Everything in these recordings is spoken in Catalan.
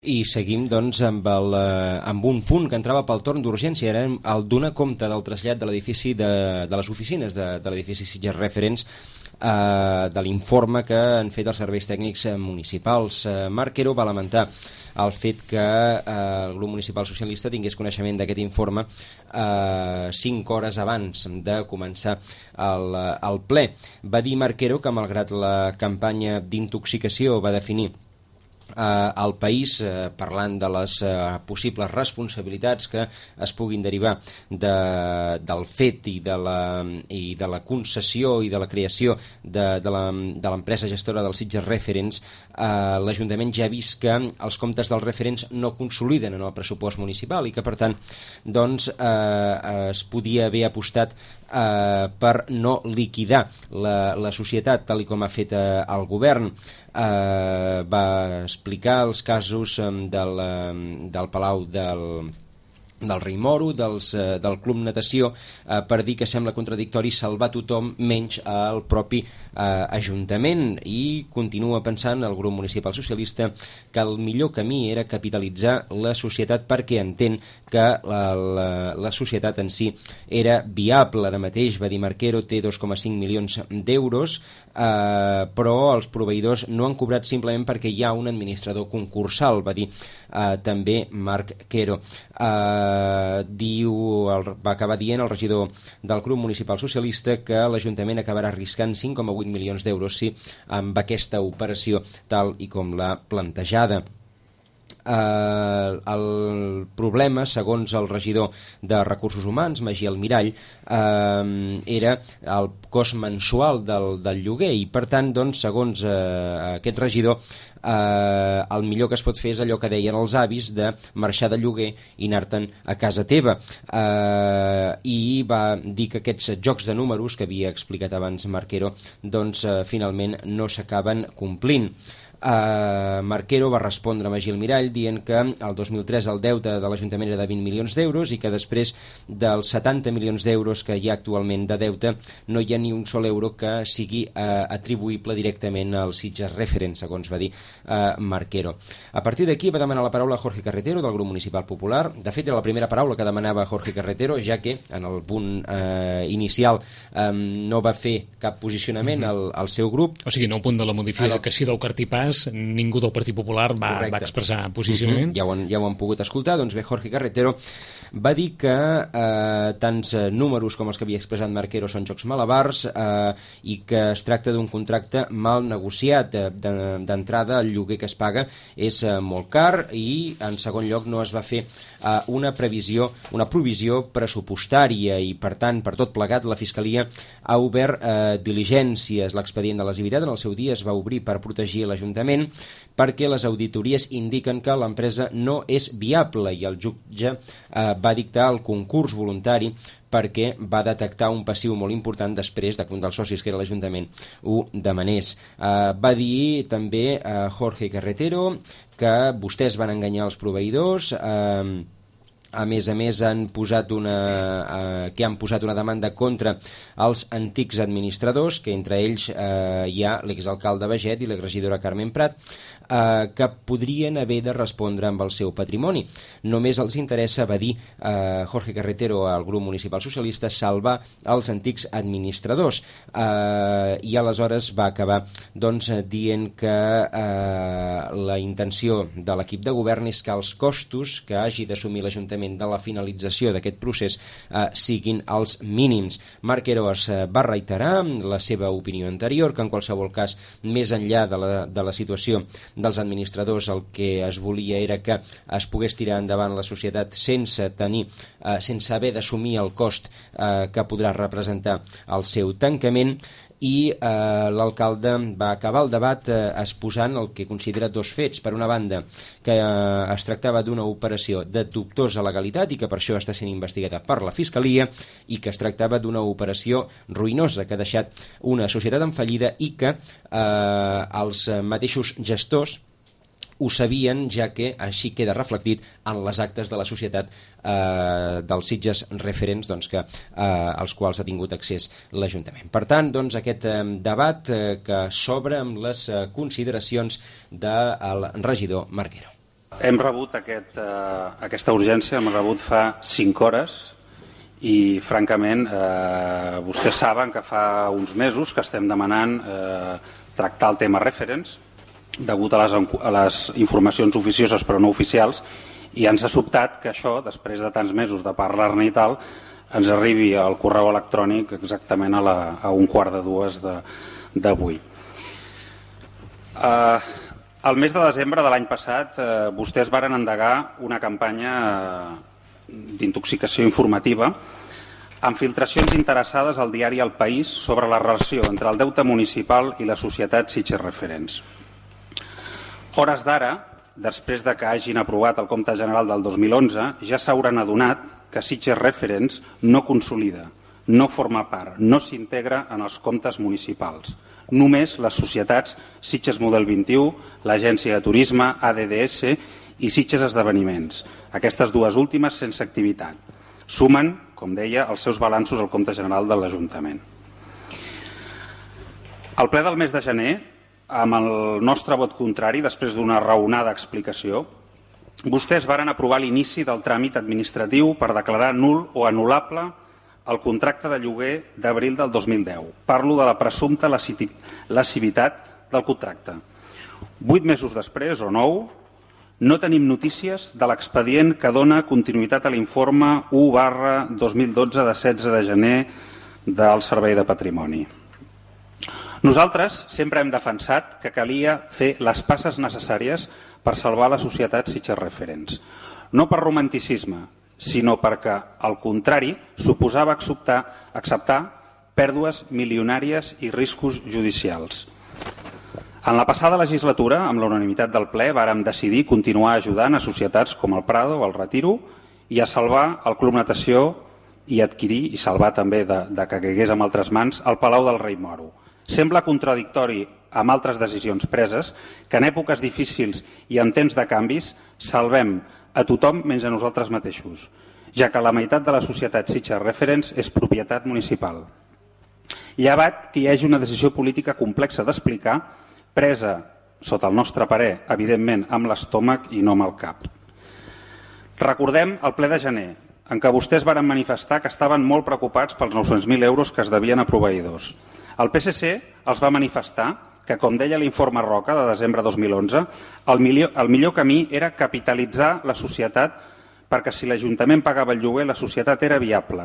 I seguim doncs amb un punt que entrava pel torn d'urgència, era el donar compte del trasllat de l'edifici de les oficines de l'edifici Sitges Referents, de l'informe que han fet els serveis tècnics municipals. Marc Quero va lamentar el fet que el grup municipal socialista tingués coneixement d'aquest informe 5 hores abans de començar el ple. Va dir Marc Quero que malgrat la campanya d'intoxicació va definir al país, parlant de les possibles responsabilitats que es puguin derivar del fet i de la concessió i de la creació de l'empresa gestora dels Sitges Referents, l'Ajuntament ja ha vist que els comptes dels referents no consoliden en el pressupost municipal i que per tant doncs, es podia haver apostat per no liquidar la societat tal com ha fet el govern. Va explicar els casos del Palau del Rei Moro, del Club Natació, per dir que sembla contradictori salvar tothom menys el propi Ajuntament, i continua pensant el grup municipal socialista que el millor camí era capitalitzar la societat perquè entén que la societat en si era viable. Ara mateix, va dir Marc Quero, té 2,5 milions d'euros, però els proveïdors no han cobrat simplement perquè hi ha un administrador concursal, va dir també Marc Quero. Va acabar dient el regidor del grup municipal socialista que l'Ajuntament acabarà arriscant 5,8 milions d'euros amb aquesta operació tal i com l'ha plantejada. El problema, segons el regidor de Recursos Humans, Magí Almirall, era el cost mensual del lloguer i per tant, doncs, segons aquest regidor, el millor que es pot fer és allò que deien els avis de marxar de lloguer i anar-te'n a casa teva, i va dir que aquests jocs de números que havia explicat abans Marc Quero doncs finalment no s'acaben complint. Marc Quero va respondre a Magí Almirall dient que el 2003 el deute de l'Ajuntament era de 20 milions d'euros i que després dels 70 milions d'euros que hi ha actualment de deute no hi ha ni un sol euro que sigui atribuïble directament als Sitges Referents, segons va dir Marc Quero. A partir d'aquí va demanar la paraula Jorge Carretero del grup municipal popular. De fet era la primera paraula que demanava Jorge Carretero, ja que en el punt inicial no va fer cap posicionament al seu grup. O sigui, no al punt de la modificació del cartipàs ningú del Partit Popular va expressar posicionament. Ja ho han pogut escoltar. Doncs bé, Jorge Carretero va dir que tants números com els que havia expressat Marc Quero són jocs malabars i que es tracta d'un contracte mal negociat. D'entrada, el lloguer que es paga és molt car i, en segon lloc, no es va fer una provisió pressupostària i, per tant, per tot plegat, la Fiscalia ha obert diligències. L'expedient de lesivitat en el seu dia es va obrir per protegir l'Ajuntament perquè les auditories indiquen que l'empresa no és viable i el jutge va dictar el concurs voluntari perquè va detectar un passiu molt important després de que un dels socis, que era l'Ajuntament, ho demanés. Va dir també Jorge Carretero que vostès van enganyar els proveïdors. A més, han posat una demanda contra els antics administradors, que entre ells hi ha l'exalcalde Baget i l'exregidora Carmen Prat, que podrien haver de respondre amb el seu patrimoni. Només els interessa, va dir Jorge Carretero al grup municipal socialista, salvar els antics administradors, i aleshores va acabar dient que la intenció de l'equip de govern és que els costos que hagi d'assumir l'Ajuntament de la finalització d'aquest procés siguin els mínims. Marc Quero es va reiterar la seva opinió anterior, que en qualsevol cas, més enllà de la situació dels administradors, el que es volia era que es pogués tirar endavant la societat sense haver d'assumir el cost que podrà representar el seu tancament. I l'alcalde va acabar el debat exposant el que considera dos fets. Per una banda, que es tractava d'una operació de dubtosa legalitat i que per això està sent investigada per la Fiscalia, i que es tractava d'una operació ruïnosa que ha deixat una societat en fallida i que els mateixos gestors ho sabien, ja que així queda reflectit en les actes de la societat dels Sitges Referents, als quals ha tingut accés l'Ajuntament. Per tant, aquest debat que s'obre amb les consideracions del regidor Marc Quero. Hem rebut aquesta urgència, hem rebut fa 5 hores i, francament, vostès saben que fa uns mesos que estem demanant tractar el tema referents degut a les informacions oficioses però no oficials, i ens ha sobtat que això, després de tants mesos de parlar-ne i tal, ens arribi al correu electrònic exactament a 1:15 d'avui. Al mes de desembre de l'any passat vostès varen endegar una campanya d'intoxicació informativa amb filtracions interessades al diari El País sobre la relació entre el deute municipal i la societat Sitges Referents. Hores d'ara, després de que hagin aprovat el compte general del 2011, ja s'hauran adonat que Sitges Referents no consolida, no forma part, no s'integra en els comptes municipals. Només les societats Sitges Model 21, l'Agència de Turisme, ADDS i Sitges Esdeveniments. Aquestes dues últimes sense activitat. Sumen, com deia, els seus balanços al compte general de l'Ajuntament. Al ple del mes de gener, amb el nostre vot contrari, després d'una raonada explicació, vostès varen aprovar l'inici del tràmit administratiu per declarar nul o anul·lable el contracte de lloguer d'abril del 2010. Parlo de la presumpta lesivitat del contracte. 8 mesos després, o 9, no tenim notícies de l'expedient que dona continuïtat a l'informe 1/2012 de 16 de gener del Servei de Patrimoni. Nosaltres sempre hem defensat que calia fer les passes necessàries per salvar la societat Sitges Referents. No per romanticisme, sinó perquè, al contrari, suposava acceptar pèrdues milionàries i riscos judicials. En la passada legislatura, amb la unanimitat del ple, vàrem decidir continuar ajudant a societats com el Prado o el Retiro i a salvar el Club Natació i adquirir i salvar també de que caigués en altres mans el Palau del Rei Moro. Sembla contradictori amb altres decisions preses que en èpoques difícils i en temps de canvis salvem a tothom menys a nosaltres mateixos, ja que la meitat de la societat Sitges Referents és propietat municipal. Llevat que hi hagi una decisió política complexa d'explicar, presa, sota el nostre parer, evidentment amb l'estómac i no amb el cap. Recordem el ple de gener, en què vostès varen manifestar que estaven molt preocupats pels 900.000 euros que es devien a proveïdors. El PSC els va manifestar que, com deia l'informe Roca de desembre de 2011, el millor camí era capitalitzar la societat perquè si l'Ajuntament pagava el lloguer la societat era viable.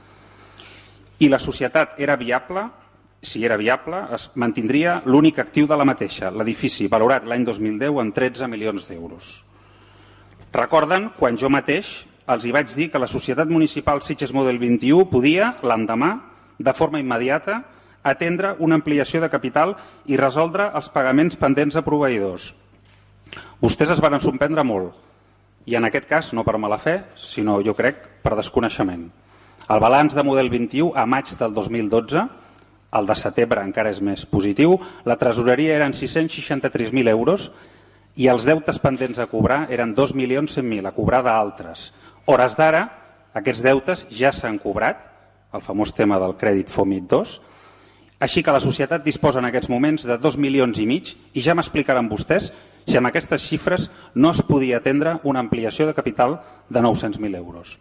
I la societat era viable, si era viable, es mantindria l'únic actiu de la mateixa, l'edifici, valorat l'any 2010 en 13 milions d'euros. Recorden quan jo mateix els hi vaig dir que la societat municipal Sitges Model 21 podia, l'endemà, de forma immediata, atendre una ampliació de capital i resoldre els pagaments pendents a proveïdors. Vostès es van sorprendre molt, i en aquest cas no per mala fe, sinó, jo crec, per desconeixement. El balanç de Model 21 a maig del 2012, el de setembre encara és més positiu, la tresoreria eren 663.000 euros i els deutes pendents a cobrar eren 2.100.000 a cobrar d'altres. Hores d'ara, aquests deutes ja s'han cobrat, el famós tema del crèdit FOMIT 2, així que la societat disposa en aquests moments de 2,5 milions i ja m'explicaran vostès si amb aquestes xifres no es podia atendre una ampliació de capital de 900.000 euros.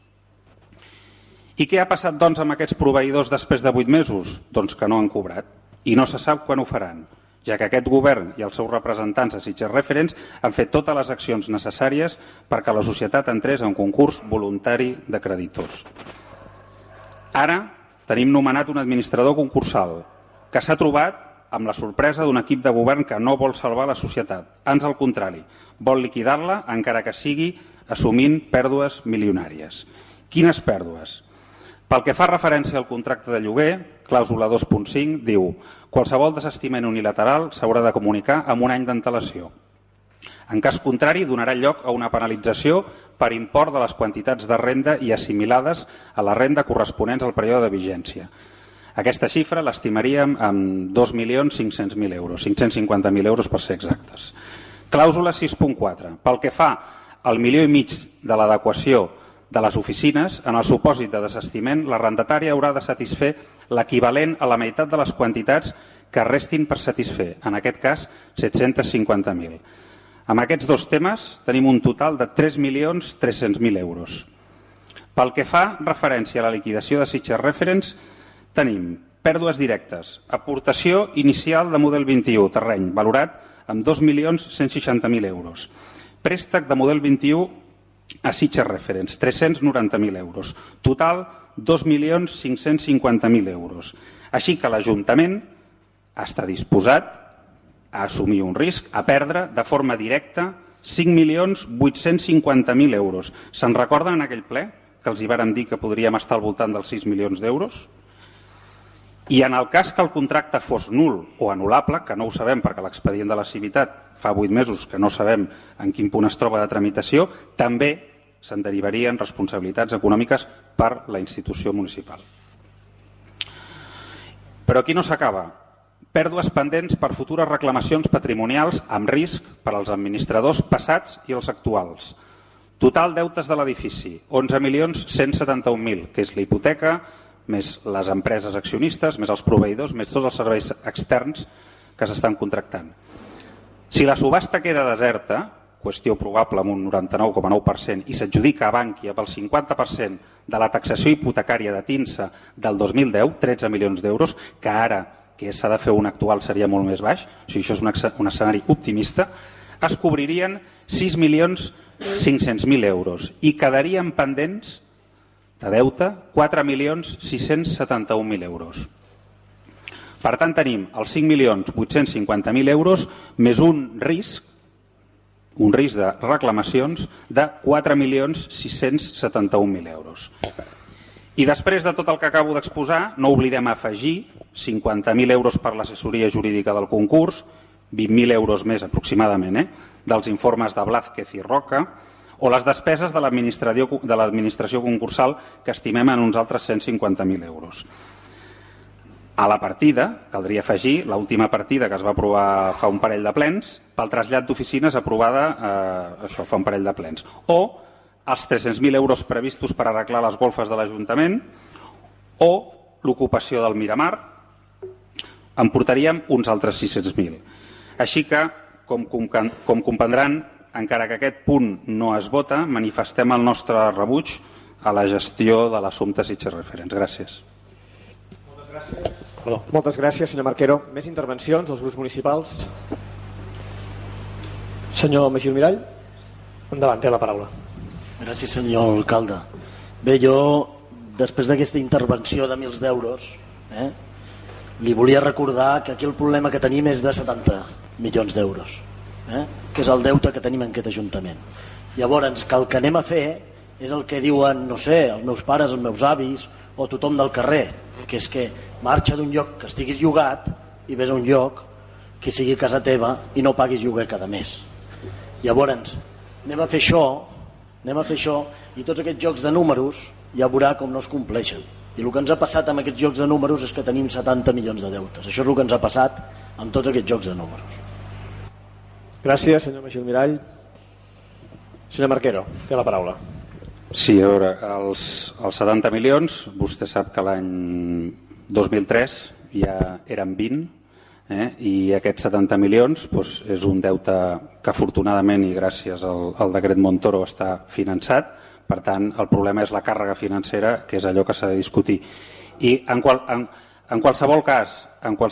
I què ha passat doncs amb aquests proveïdors després de 8 mesos? Doncs que no han cobrat i no se sap quan ho faran, ja que aquest govern i els seus representants a Sitges Referents han fet totes les accions necessàries perquè la societat entrés en un concurs voluntari de creditors. Ara tenim nomenat un administrador concursal que s'ha trobat amb la sorpresa d'un equip de govern que no vol salvar la societat. Ans al contrari, vol liquidar-la encara que sigui assumint pèrdues milionàries. Quines pèrdues? Pel que fa referència al contracte de lloguer, clàusula 2.5 diu: qualsevol desistiment unilateral s'haurà de comunicar amb un any d'antelació. En cas contrari, donarà lloc a una penalització per import de les quantitats de renda i assimilades a la renda corresponents al període de vigència. Aquesta xifra l'estimaríem amb 2.500.000 euros, 550.000 euros per ser exactes. Clàusula 6.4. Pel que fa al 1,5 milions de l'adequació de les oficines, en el supòsit de desistiment, l'arrendatària haurà de satisfer l'equivalent a la meitat de les quantitats que restin per satisfer, en aquest cas 750.000. Amb aquests dos temes tenim un total de 3.300.000 euros. Pel que fa referència a la liquidació de Sitges Reference, tenim pèrdues directes, aportació inicial de model 21, terreny, valorat amb 2.160.000 euros. Préstec de model 21 a Sitges Reference, 390.000 euros. Total, 2.550.000 euros. Així que l'Ajuntament està disposat a assumir un risc, a perdre de forma directa 5.850.000 euros. Se'n recorden en aquell ple que els hi vàrem dir que podríem estar al voltant dels 6 milions d'euros? I en el cas que el contracte fos nul o anul·lable, que no ho sabem perquè l'expedient de la Civitat fa 8 mesos que no sabem en quin punt es troba de tramitació, també se'n derivarien responsabilitats econòmiques per la institució municipal. Però aquí no s'acaba. Pèrdues pendents per futures reclamacions patrimonials amb risc per als administradors passats i els actuals. Total deutes de l'edifici, 11.171.000, que és la hipoteca, més les empreses accionistes, més els proveïdors, més tots els serveis externs que s'estan contractant. Si la subhasta queda deserta, qüestió probable amb un 99,9%, i s'adjudica a Bankia pel 50% de la taxació hipotecària de Tinsa del 2010, 13 milions d'euros, que ara, que s'ha de fer un actual, seria molt més baix, o sigui, això és un escenari optimista, es cobririen 6.500.000 euros i quedarien pendents de deute 4.671.000 euros. Per tant, tenim els 5.850.000 euros més un risc de reclamacions de 4.671.000 euros. I després de tot el que acabo d'exposar, no oblidem afegir 50.000 euros per l'assessoria jurídica del concurs, 20.000 euros més aproximadament, dels informes de Blázquez i Roca, o les despeses de l'administració concursal, que estimem en uns altres 150.000 euros. A la partida, caldria afegir l'última partida que es va aprovar fa un parell de plens, pel trasllat d'oficines aprovada fa un parell de plens. O els 300.000 euros previstos per arreglar les golfes de l'Ajuntament, o l'ocupació del Miramar, en portaríem uns altres 600.000. Així que, com comprendran, encara que aquest punt no es vota, manifestem el nostre rebuig a la gestió de l'assumpte Sitges Reference. Gràcies. Moltes gràcies, senyor Marquero. Més intervencions dels grups municipals? Senyor Magí Mirall, endavant, té la paraula. Gràcies, senyor alcalde. Bé, jo, després d'aquesta intervenció de milers d'euros, li volia recordar que aquí el problema que tenim és de 70 milions d'euros, que és el deute que tenim en aquest Ajuntament. Llavors, que el que anem a fer és el que diuen, no sé, els meus pares, els meus avis o tothom del carrer, que és que marxa d'un lloc que estiguis llogat i ves a un lloc que sigui casa teva i no paguis lloguer cada mes. Llavors, anem a fer això i tots aquests jocs de números ja veurà com no es compleixen. I el que ens ha passat amb aquests jocs de números és que tenim 70 milions de deutes. Això és el que ens ha passat amb tots aquests jocs de números. Gràcies, senyor Magí Mirall. Senyor Marquero, té la paraula. Sí, a veure, els 70 milions, vostè sap que l'any 2003 ja eren 20, i aquests 70 milions és un deute que afortunadament i gràcies al decret Montoro està finançat. Per tant, el problema és la càrrega financera, que és allò que s'ha de discutir. I en qualsevol cas,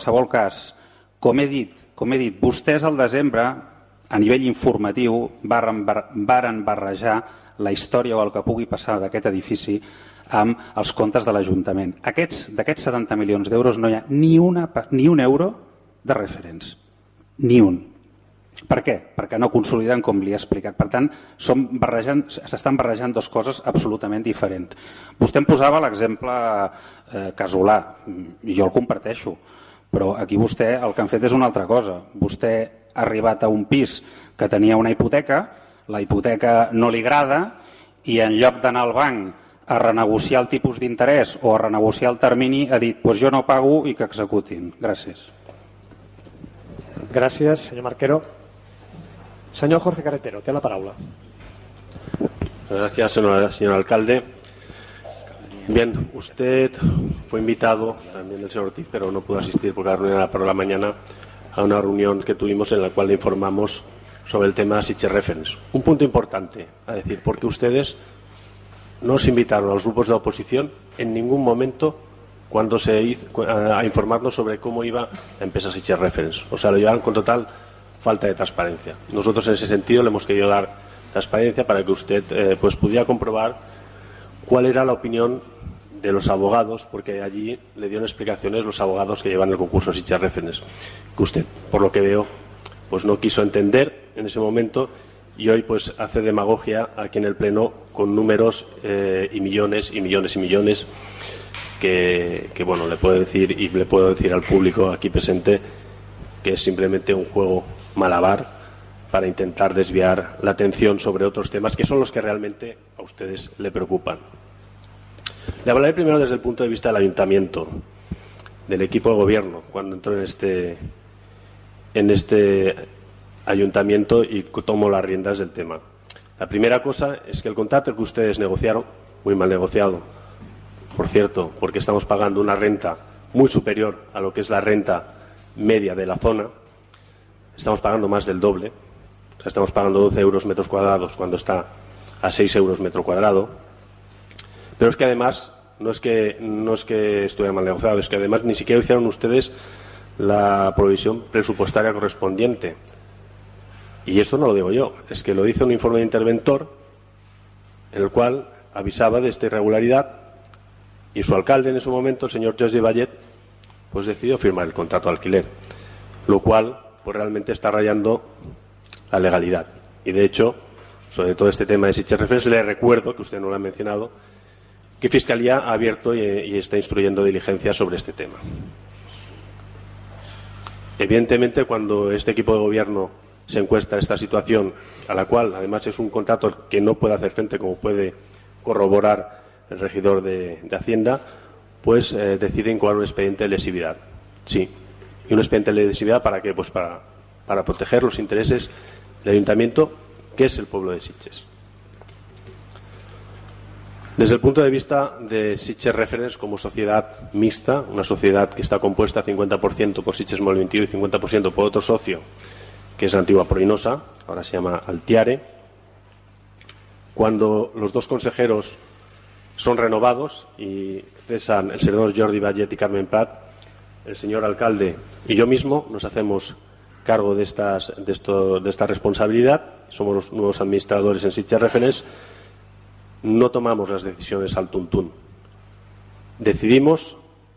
com he dit, vostès al desembre, a nivell informatiu, varen barrejar la història o el que pugui passar d'aquest edifici amb els comptes de l'Ajuntament. D'aquests 70 milions d'euros no hi ha ni un euro de referents. Ni un. Per què? Perquè no consoliden, com li he explicat. Per tant, s'estan barrejant dues coses absolutament diferents. Vostè em posava l'exemple casolà, i jo el comparteixo, però aquí vostè el que han fet és una altra cosa. Vostè ha arribat a un pis que tenia una hipoteca, la hipoteca no li agrada, i en lloc d'anar al banc a renegociar el tipus d'interès o a renegociar el termini, ha dit, doncs jo no pago i que executin. Gràcies. Gràcies, senyor Marquero. Señor Jorge Carretero, té la paraula. Gracias, señor alcalde. Bien, usted fue invitado, también el señor Ortiz, pero no pudo asistir porque la reunión era por la mañana, a una reunión que tuvimos en la cual le informamos sobre el tema Sitges Reference. Un punto importante a decir, porque ustedes no se invitaron a los grupos de la oposición en ningún momento cuando se hizo, a informarnos sobre cómo iba la empresa Sitges Reference. O sea, lo llevaron con total falta de transparencia. Nosotros en ese sentido le hemos querido dar transparencia para que usted pues pudiera comprobar cuál era la opinión de los abogados, porque allí le dieron explicaciones los abogados que llevan el concurso Sitges Reference, que usted, por lo que veo, pues no quiso entender en ese momento y hoy pues hace demagogia aquí en el Pleno con números y millones y millones y millones que bueno, le puedo decir y le puedo decir al público aquí presente que es simplemente un juego malabar para intentar desviar la atención sobre otros temas que son los que realmente a ustedes le preocupan. Le hablaré primero desde el punto de vista del ayuntamiento, del equipo de gobierno, cuando entró en este ayuntamiento y tomó las riendas del tema. La primera cosa es que el contrato que ustedes negociaron, muy mal negociado, por cierto, porque estamos pagando una renta muy superior a lo que es la renta media de la zona, estamos pagando más del doble, o sea, estamos pagando 12 euros metros cuadrados cuando está a 6 euros metro cuadrado, pero es que además no es que estuviera mal negociado, es que además ni siquiera hicieron ustedes la provisión presupuestaria correspondiente. Y esto no lo digo yo, es que lo dice un informe de interventor en el cual avisaba de esta irregularidad y su alcalde en ese momento, el señor Jordi Vallet, pues decidió firmar el contrato de alquiler, lo cual pues realmente está rayando la legalidad. Y de hecho, sobre todo este tema de Sitges Reference, le recuerdo, que usted no lo ha mencionado, que Fiscalía ha abierto y está instruyendo diligencias sobre este tema. Evidentemente, cuando este equipo de gobierno se encuentra en esta situación, a la cual además es un contrato que no puede hacer frente, como puede corroborar el regidor de Hacienda, pues decide incoar un expediente de lesividad. Sí, y un expediente de lesividad ¿para qué? Pues para proteger los intereses del ayuntamiento, que es el pueblo de Sitges. Desde el punto de vista de Sitges Reference como sociedad mixta, una sociedad que está compuesta 50% por Sitges Móvil 21 y 50% por otro socio, que es la antigua Proinosa, ahora se llama Altiare, cuando los dos consejeros son renovados y cesan el señor Jordi Vallet y Carmen Prat, el señor alcalde y yo mismo nos hacemos cargo de esta responsabilidad, somos los nuevos administradores en Sitges Reference. No tomamos las decisiones al tuntún. Decidimos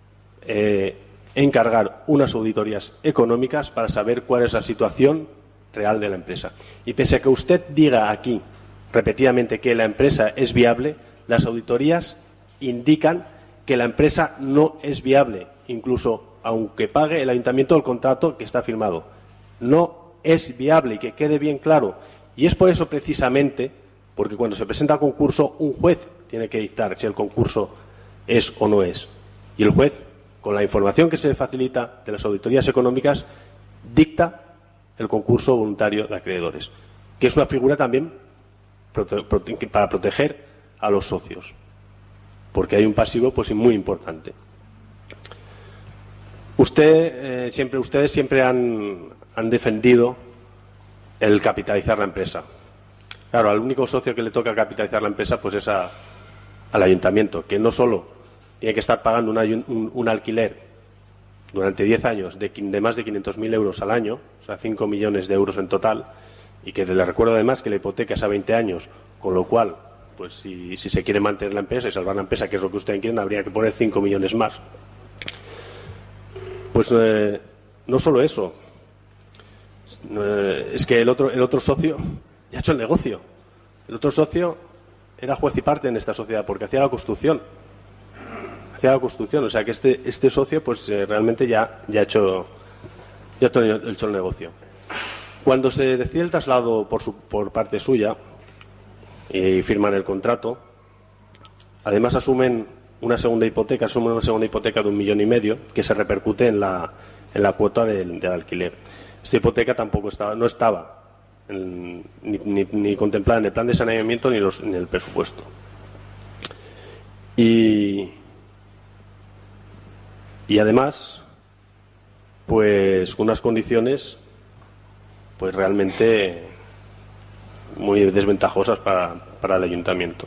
encargar unas auditorías económicas para saber cuál es la situación real de la empresa. Y pese a que usted diga aquí repetidamente que la empresa es viable, las auditorías indican que la empresa no es viable, incluso aunque pague el ayuntamiento el contrato que está firmado. No es viable, y que quede bien claro. Y es por eso precisamente, porque cuando se presenta a concurso, un juez tiene que dictar si el concurso es o no es. Y el juez, con la información que se le facilita de las auditorías económicas, dicta el concurso voluntario de acreedores, que es una figura también para proteger a los socios, porque hay un pasivo pues muy importante. Ustedes siempre han defendido el capitalizar la empresa. Claro, al único socio que le toca capitalizar la empresa pues es al ayuntamiento, que no solo tiene que estar pagando un alquiler durante 10 años de más de 500.000 euros al año, o sea, 5 millones de euros en total, y que le recuerdo además que la hipoteca es a 20 años, con lo cual, pues si se quiere mantener la empresa y salvar la empresa, que es lo que ustedes quieren, habría que poner 5 millones más. Pues no solo eso, es que el otro socio ya ha hecho el negocio. El otro socio era juez y parte en esta sociedad porque hacía la construcción. O sea que este socio pues realmente ya ha hecho el negocio. Cuando se decide el traslado por parte suya y firman el contrato, además asumen una segunda hipoteca de 1,5 millones que se repercute en la cuota del alquiler. Esta hipoteca no estaba ni contemplada en el plan de saneamiento ni en el presupuesto. Y además, pues con unas condiciones pues realmente muy desventajosas para el ayuntamiento.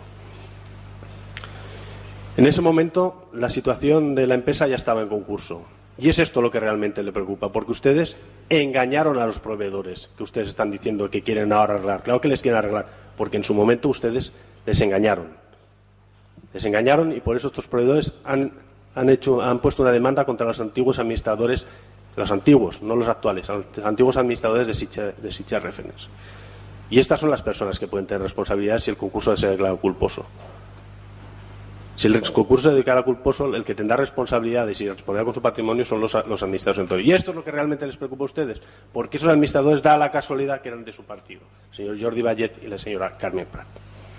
En ese momento la situación de la empresa ya estaba en concurso. Y es esto lo que realmente le preocupa, porque ustedes engañaron a los proveedores, que ustedes están diciendo que quieren ahora arreglar. Claro que les quieren arreglar, porque en su momento ustedes les engañaron. Les engañaron y por eso estos proveedores han puesto una demanda contra los antiguos administradores, los antiguos, no los actuales, los antiguos administradores de Sitges Reference. Y estas son las personas que pueden tener responsabilidad si el concurso se declara culposo. Si el concurso se declara culposo, el que tendrá responsabilidades y responsabilidad con su patrimonio son los administradores. Y esto es lo que realmente les preocupa a ustedes, porque esos administradores da la casualidad que eran de su partido, el señor Jordi Vallet y la señora Carmen Prat.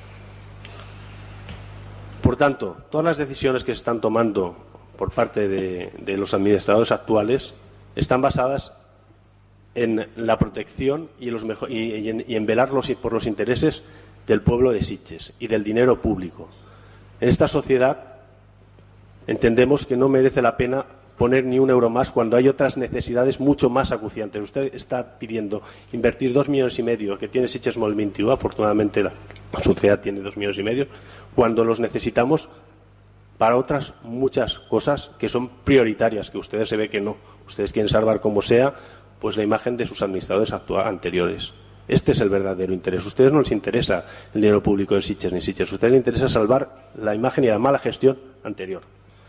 Por tanto, todas las decisiones que se están tomando por parte de los administradores actuales están basadas en la protección y en velar por los intereses del pueblo de Sitges y del dinero público. En esta sociedad entendemos que no merece la pena poner ni un euro más cuando hay otras necesidades mucho más acuciantes. Usted está pidiendo invertir 2,5 millones que tiene Sitges Mòbil 21, afortunadamente la sociedad tiene 2,5 millones, cuando los necesitamos para otras muchas cosas que son prioritarias, que ustedes se ve que no. Ustedes quieren salvar como sea pues la imagen de sus administradores anteriores. Este es el verdadero interés. A ustedes no les interesa el dinero público de Sitges ni Sitges. A ustedes les interesa salvar la imagen y la mala gestión anterior.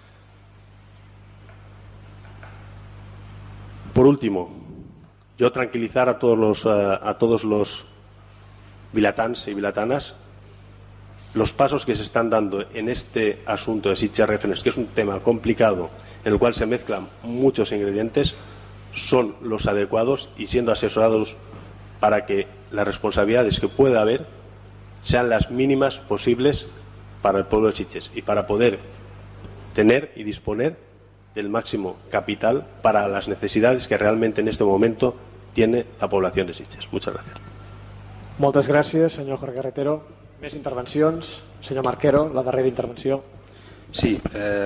Por último, yo tranquilizar a todos los vilatans y vilatanas. Los pasos que se están dando en este asunto de Sitges Reference, que es un tema complicado en el cual se mezclan muchos ingredientes, son los adecuados y siendo asesorados para que las responsabilidades que pueda haber sean las mínimas posibles para el pueblo de Sitges y para poder tener y disponer del máximo capital para las necesidades que realmente en este momento tiene la población de Sitges. Muchas gracias. Moltes gràcies, senyor Jorge Carretero. Més intervencions. Senyor Marquero, la darrera intervenció. Sí,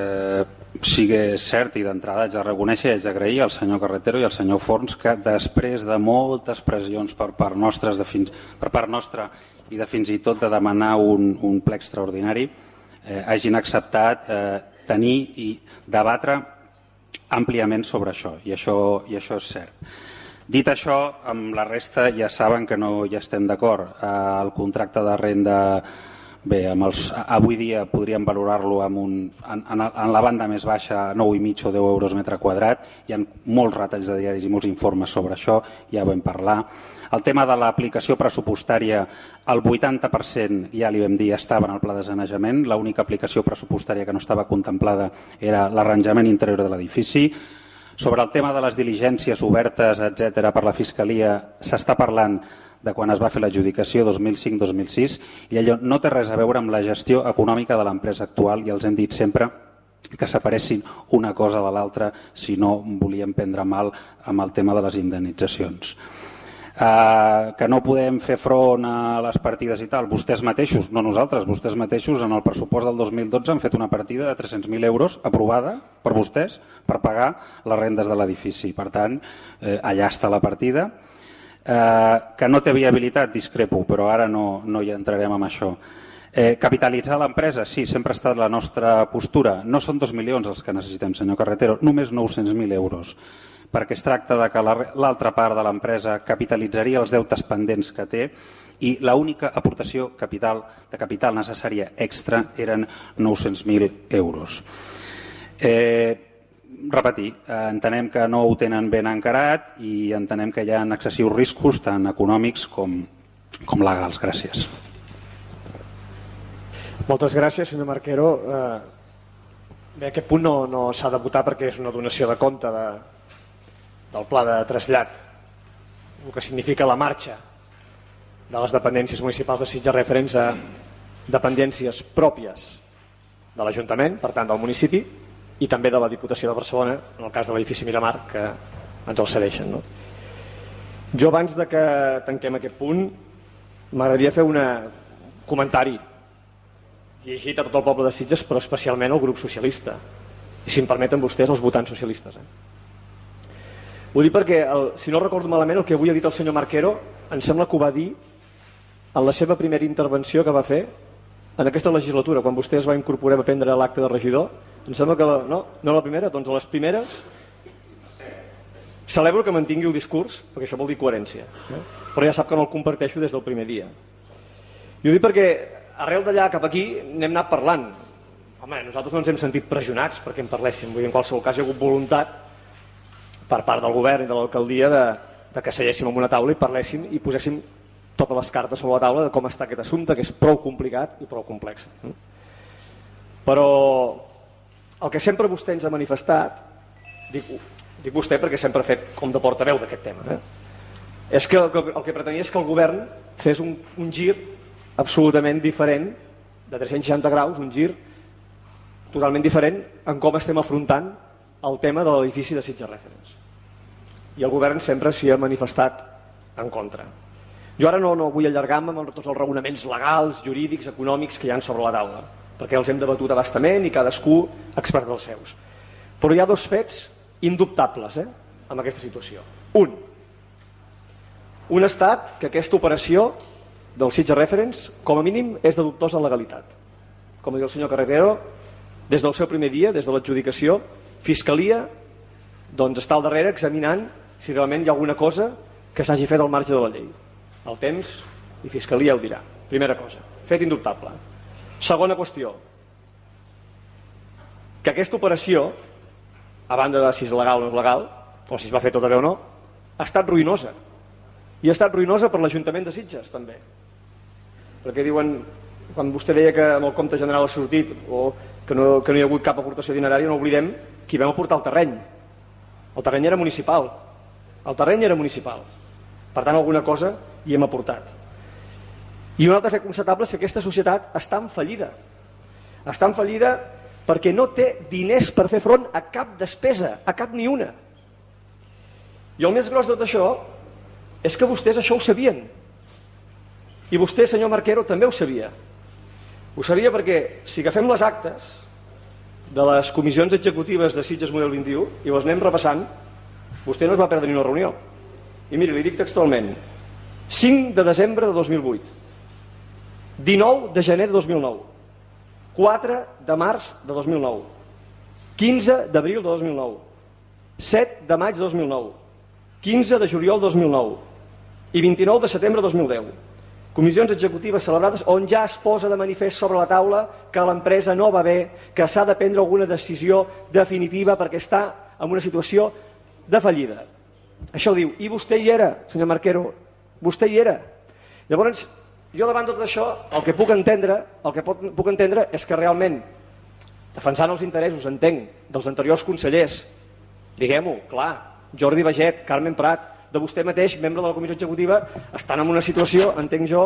sí que és cert i d'entrada haig de reconèixer i haig d'agrair al senyor Carretero i al senyor Forns que després de moltes pressions per part nostra i de fins i tot de demanar un ple extraordinari hagin acceptat tenir i debatre àmpliament sobre això i això és cert. Dit això, amb la resta ja saben que no hi estem d'acord. El contracte de renda, bé, avui dia podríem valorar-lo en la banda més baixa 9,5 o 10 euros metre quadrat. Hi ha molts retalls de diaris i molts informes sobre això, ja ho vam parlar. El tema de l'aplicació pressupostària, el 80% ja li vam dir estava en el pla de sanejament. L'única aplicació pressupostària que no estava contemplada era l'arranjament interior de l'edifici. Sobre el tema de les diligències obertes, etc., per la Fiscalia, s'està parlant de quan es va fer l'adjudicació 2005-2006 i allò no té res a veure amb la gestió econòmica de l'empresa actual i els hem dit sempre que separessin una cosa de l'altra si no volien prendre mal amb el tema de les indemnitzacions. Que no podem fer front a les partides i tal, vostès mateixos, no nosaltres, vostès mateixos en el pressupost del 2012 han fet una partida de 300.000 euros aprovada per vostès per pagar les rendes de l'edifici. Per tant, allà està la partida. Que no té viabilitat, discrepo, però ara no hi entrarem en això. Capitalitzar l'empresa, sí, sempre ha estat la nostra postura. No són 2 milions els que necessitem, senyor Carretero, només 900.000 euros. Perquè es tracta de que l'altra part de l'empresa capitalitzaria els deutes pendents que té i l'única aportació de capital necessària extra eren 900.000 euros. Repetir, entenem que no ho tenen ben encarat i entenem que hi ha excessius riscos tant econòmics com legals. Gràcies. Moltes gràcies, senyor Marquero. Bé, aquest punt no s'ha de votar perquè és una donació de compte del pla de trasllat, el que significa la marxa de les dependències municipals de Sitges Reference a dependències pròpies de l'Ajuntament, per tant del municipi, i també de la Diputació de Barcelona, en el cas de l'edifici Miramar, que ens el cedeixen. Jo, abans de que tanquem aquest punt, m'agradaria fer un comentari dirigit a tot el poble de Sitges, però especialment al grup socialista, i si em permeten vostès, els votants socialistes. Ho dic perquè, si no recordo malament, el que avui ha dit el senyor Marquero em sembla que ho va dir en la seva primera intervenció que va fer en aquesta legislatura, quan vostè es va incorporar a prendre l'acte de regidor. Em sembla que no la primera, doncs a les primeres celebro que mantingui el discurs, perquè això vol dir coherència, però ja sap que no el comparteixo des del primer dia. I ho dic perquè arrel d'allà cap aquí n'hem anat parlant. Home, nosaltres no ens hem sentit pressionats perquè en parléssim. Vull dir, en qualsevol cas hi ha hagut voluntat per part del govern i de l'alcaldia de que seguéssim en una taula i parléssim i poséssim totes les cartes sobre la taula de com està aquest assumpte, que és prou complicat i prou complex. Però el que sempre vostè ens ha manifestat, dic vostè perquè sempre ha fet com de portaveu d'aquest tema, és que el que pretenia és que el govern fes un gir absolutament diferent, de 360 graus, un gir totalment diferent en com estem afrontant el tema de l'edifici de Sitges Reference. I el govern sempre s'hi ha manifestat en contra. Jo ara no vull allargar-me amb tots els raonaments legals, jurídics, econòmics que hi ha sobre la taula, perquè els hem debatut a bastament i cadascú expert dels seus. Però hi ha dos fets indubtables en aquesta situació. Un estat que aquesta operació del Sitges Reference, com a mínim, és de dubtosa legalitat. Com diu el senyor Carretero, des del seu primer dia, des de l'adjudicació, Fiscalia està al darrere examinant si realment hi ha alguna cosa que s'hagi fet al marge de la llei. El temps i Fiscalia ho dirà. Primera cosa, fet indubtable. Segona qüestió, que aquesta operació, a banda de si és legal o no és legal, o si es va fer tot bé o no, ha estat ruïnosa. I ha estat ruïnosa per l'Ajuntament de Sitges, també. Perquè diuen, quan vostè deia que amb el compte general ha sortit o que no hi ha hagut cap aportació dinerària, no oblidem qui vam aportar el terreny. El terreny era municipal. Per tant, alguna cosa hi hem aportat. I un altre fet constatable és que aquesta societat està en fallida. Està en fallida perquè no té diners per fer front a cap despesa, a cap ni una. I el més gros de tot això és que vostès això ho sabien. I vostè, senyor Marquero, també ho sabia. Ho sabia perquè si agafem les actes de les comissions executives de Sitges Model 21 i les anem repassant, vostè no es va perdre ni una reunió. I miri, li dic textualment, 5 de desembre de 2008, 19 de gener de 2009, 4 de març de 2009, 15 d'abril de 2009, 7 de maig de 2009, 15 de juliol de 2009 i 29 de setembre de 2010. Comissions executives celebrades on ja es posa de manifest sobre la taula que l'empresa no va bé, que s'ha de prendre alguna decisió definitiva perquè està en una situació de fallida. Això ho diu. I vostè hi era, senyor Marquero, vostè hi era. Llavors, jo davant de tot això, el que puc entendre és que realment, defensant els interessos, entenc, dels anteriors consellers, diguem-ho, clar, Jordi Baget, Carmen Prat, de vostè mateix, membre de la comissió executiva, estan en una situació, entenc jo,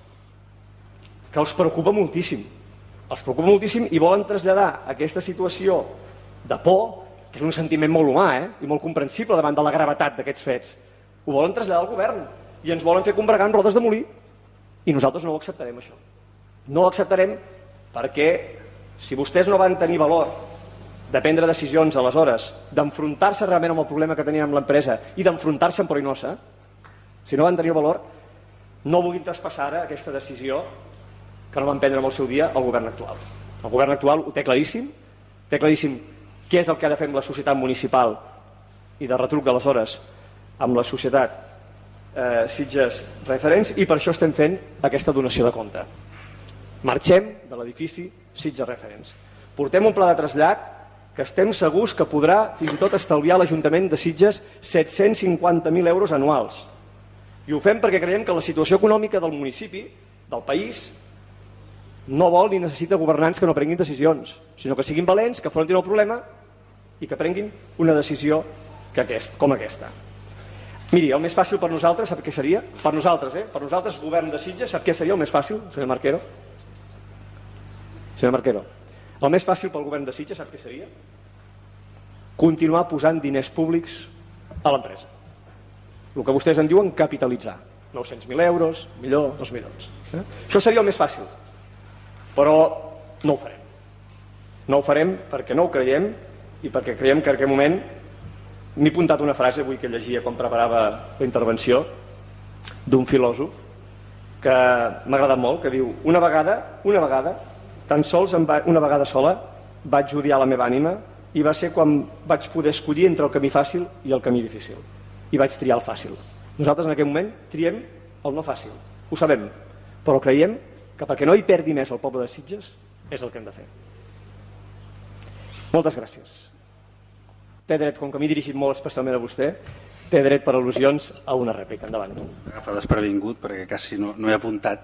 que els preocupa moltíssim. Els preocupa moltíssim i volen traslladar aquesta situació de por, que és un sentiment molt humà i molt comprensible davant de la gravetat d'aquests fets. Ho volen traslladar al govern i ens volen fer combregar amb rodes de molí. I nosaltres no ho acceptarem, això. No ho acceptarem perquè si vostès no van tenir valor de prendre decisions aleshores, d'enfrontar-se realment amb el problema que tenien amb l'empresa i d'enfrontar-se amb Proinosa, si no van tenir valor, no vulguin traspassar ara aquesta decisió que no van prendre en el seu dia el govern actual. El govern actual ho té claríssim què és el que ha de fer amb la societat municipal i de retruc d'aleshores amb la societat Sitges Reference, i per això estem fent aquesta donació de compte. Marxem de l'edifici Sitges Reference. Portem un pla de trasllat que estem segurs que podrà fins i tot estalviar l'Ajuntament de Sitges 750.000 euros anuals. I ho fem perquè creiem que la situació econòmica del municipi, del país, no vol ni necessita governants que no prenguin decisions, sinó que siguin valents, que afrontin el problema i que prenguin una decisió com aquesta. Miri, el més fàcil per nosaltres, sap què seria? Per nosaltres, govern de Sitges, sap què seria el més fàcil, senyor Marquero? Senyor Marquero, el més fàcil pel govern de Sitges, sap què seria? Continuar posant diners públics a l'empresa. El que vostès en diuen capitalitzar. 900.000 euros, millor 2 milions. Això seria el més fàcil. Però no ho farem. No ho farem perquè no ho creiem i perquè creiem que en aquest moment m'he apuntat una frase avui que llegia quan preparava la intervenció d'un filòsof que m'ha agradat molt, que diu: una vegada, tan sols una vegada sola vaig odiar la meva ànima, i va ser quan vaig poder escollir entre el camí fàcil i el camí difícil, i vaig triar el fàcil. Nosaltres en aquest moment triem el no fàcil, ho sabem, però creiem que perquè no hi perdi més el poble de Sitges és el que hem de fer. Moltes gràcies. Té dret, com que m'he dirigit molt especialment a vostè, té dret per al·lusions a una rèplica. Endavant. Agafa desprevingut perquè quasi no he apuntat.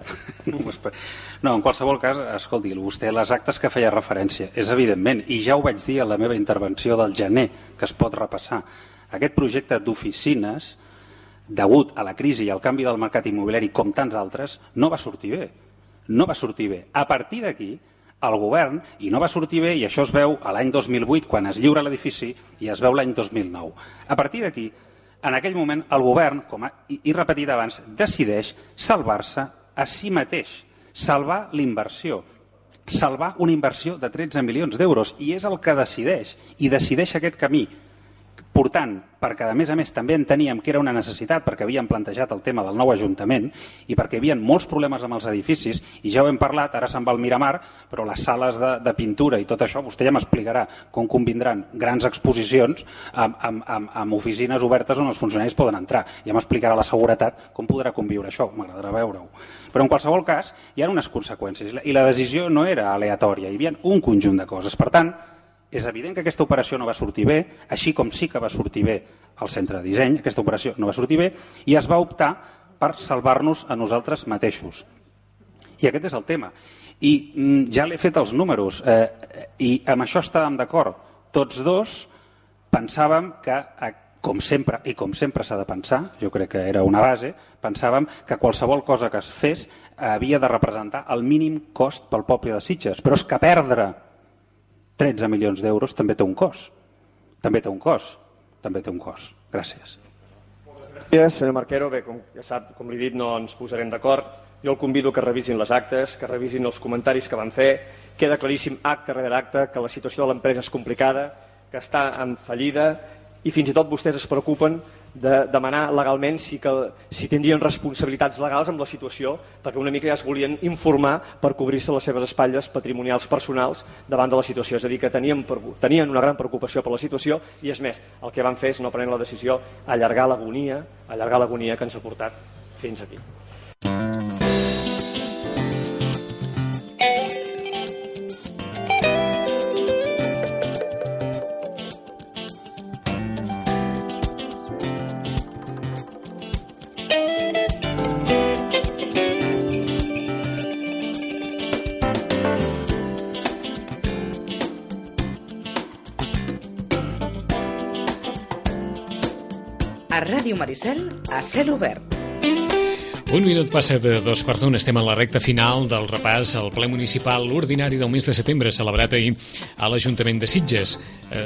No, en qualsevol cas, escolti, vostè les actes que feia referència és evidentment, i ja ho vaig dir a la meva intervenció del gener, que es pot repassar, aquest projecte d'oficines, degut a la crisi i al canvi del mercat immobiliari com tants altres, no va sortir bé. No va sortir bé. A partir d'aquí, el govern, i no va sortir bé, i això es veu a l'any 2008 quan es lliura l'edifici i es veu l'any 2009. A partir d'aquí, en aquell moment, el govern, com he repetit abans, decideix salvar-se a si mateix, salvar l'inversió, salvar una inversió de 13 milions d'euros, i és el que decideix, i decideix aquest camí, portant, perquè a més també enteníem que era una necessitat perquè havíem plantejat el tema del nou Ajuntament i perquè hi havia molts problemes amb els edificis, i ja ho hem parlat, ara se'n va al Miramar, però les sales de pintura i tot això, vostè ja m'explicarà com convindran grans exposicions amb oficines obertes on els funcionaris poden entrar. Ja m'explicarà la seguretat com podrà conviure això, m'agradarà veure-ho. Però en qualsevol cas hi ha unes conseqüències i la decisió no era aleatòria, hi havia un conjunt de coses. Per tant, és evident que aquesta operació no va sortir bé, així com sí que va sortir bé el centre de disseny, aquesta operació no va sortir bé, i es va optar per salvar-nos a nosaltres mateixos. I aquest és el tema. I ja l'he fet els números, i amb això estàvem d'acord. Tots dos pensàvem que, com sempre, i com sempre s'ha de pensar, jo crec que era una base, pensàvem que qualsevol cosa que es fes havia de representar el mínim cost pel poble de Sitges. Però és que perdre 13 milions d'euros també té un cost. També té un cost. També té un cost. Gràcies. Gràcies, senyor Marquero. Bé, com ja sap, com li he dit, no ens posarem d'acord. Jo el convido que revisin les actes, que revisin els comentaris que van fer. Queda claríssim, acte rere acte, que la situació de l'empresa és complicada, que està en fallida, i fins i tot vostès es preocupen de demanar legalment si tindrien responsabilitats legals amb la situació, perquè una mica ja es volien informar per cobrir-se les seves espatlles patrimonials personals davant de la situació. És a dir, que tenien una gran preocupació per la situació, i és més, el que van fer és no prendre la decisió, allargar l'agonia que ens ha portat fins aquí. A Ràdio Maricel, a cel obert. Un minut passa de 2:15, estem en la recta final del repàs al ple municipal ordinari del mes de setembre, celebrat ahir a l'Ajuntament de Sitges.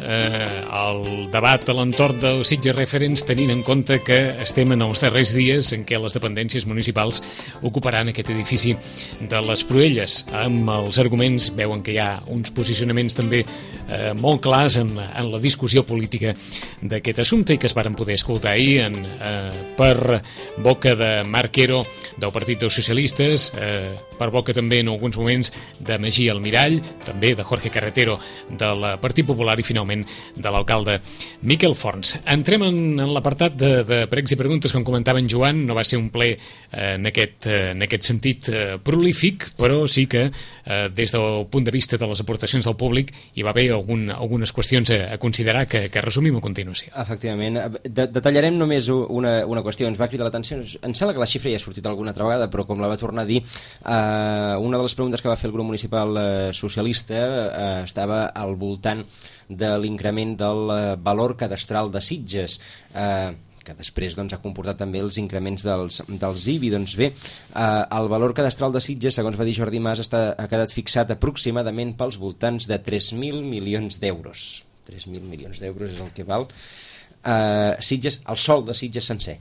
El debat a l'entorn del Sitges Referents, tenint en compte que estem en els darrers dies en què les dependències municipals ocuparan aquest edifici de les Proelles. Amb els arguments veuen que hi ha uns posicionaments també molt clars en la discussió política d'aquest assumpte, i que es varen poder escoltar ahir per boca de Marquero del Partit dels Socialistes, per boca també en alguns moments de Magí Almirall, també de Jorge Carretero del Partit Popular i finalment de l'alcalde Miquel Forns. Entrem en l'apartat de pregs i preguntes, com comentava en Joan. No va ser un ple en aquest sentit prolífic, però sí que des del punt de vista de les aportacions del públic hi va haver algunes qüestions a considerar que resumim a continuació. Efectivament. Detallarem només una qüestió. Ens va cridar l'atenció. Em sembla que la xifra ja ha sortit alguna altra vegada, però com la va tornar a dir, una de les preguntes que va fer el grup municipal socialista estava al voltant de l'increment del valor cadastral de Sitges, que després ha comportat també els increments dels IBI. Doncs bé, el valor cadastral de Sitges, segons va dir Jordi Mas, ha quedat fixat aproximadament pels voltants de 3.000 milions d'euros. 3.000 milions d'euros és el que val Sitges, el sòl de Sitges sencer.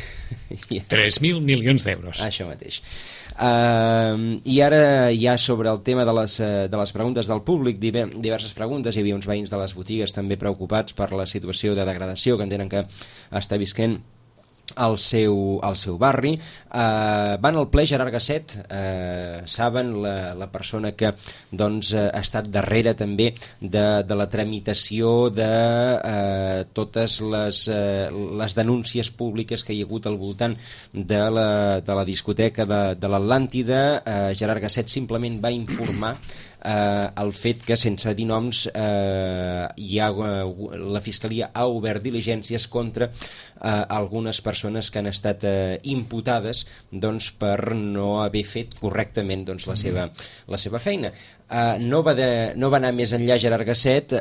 3.000 milions d'euros. Això mateix. I ara ja sobre el tema de les preguntes del públic, diverses preguntes. Hi havia uns veïns de les botigues també preocupats per la situació de degradació que entenen que està visquent al seu barri. Van al ple Gerard Gasset, saben, la persona que doncs, ha estat darrere també de la tramitació de totes les denúncies públiques que hi ha hagut al voltant de la discoteca de l'Atlàntida. Gerard Gasset simplement va informar el fet que, sense dir noms, la Fiscalia ha obert diligències contra algunes persones que han estat imputades doncs, per no haver fet correctament doncs, la seva feina. No va anar més enllà Gerard Gasset,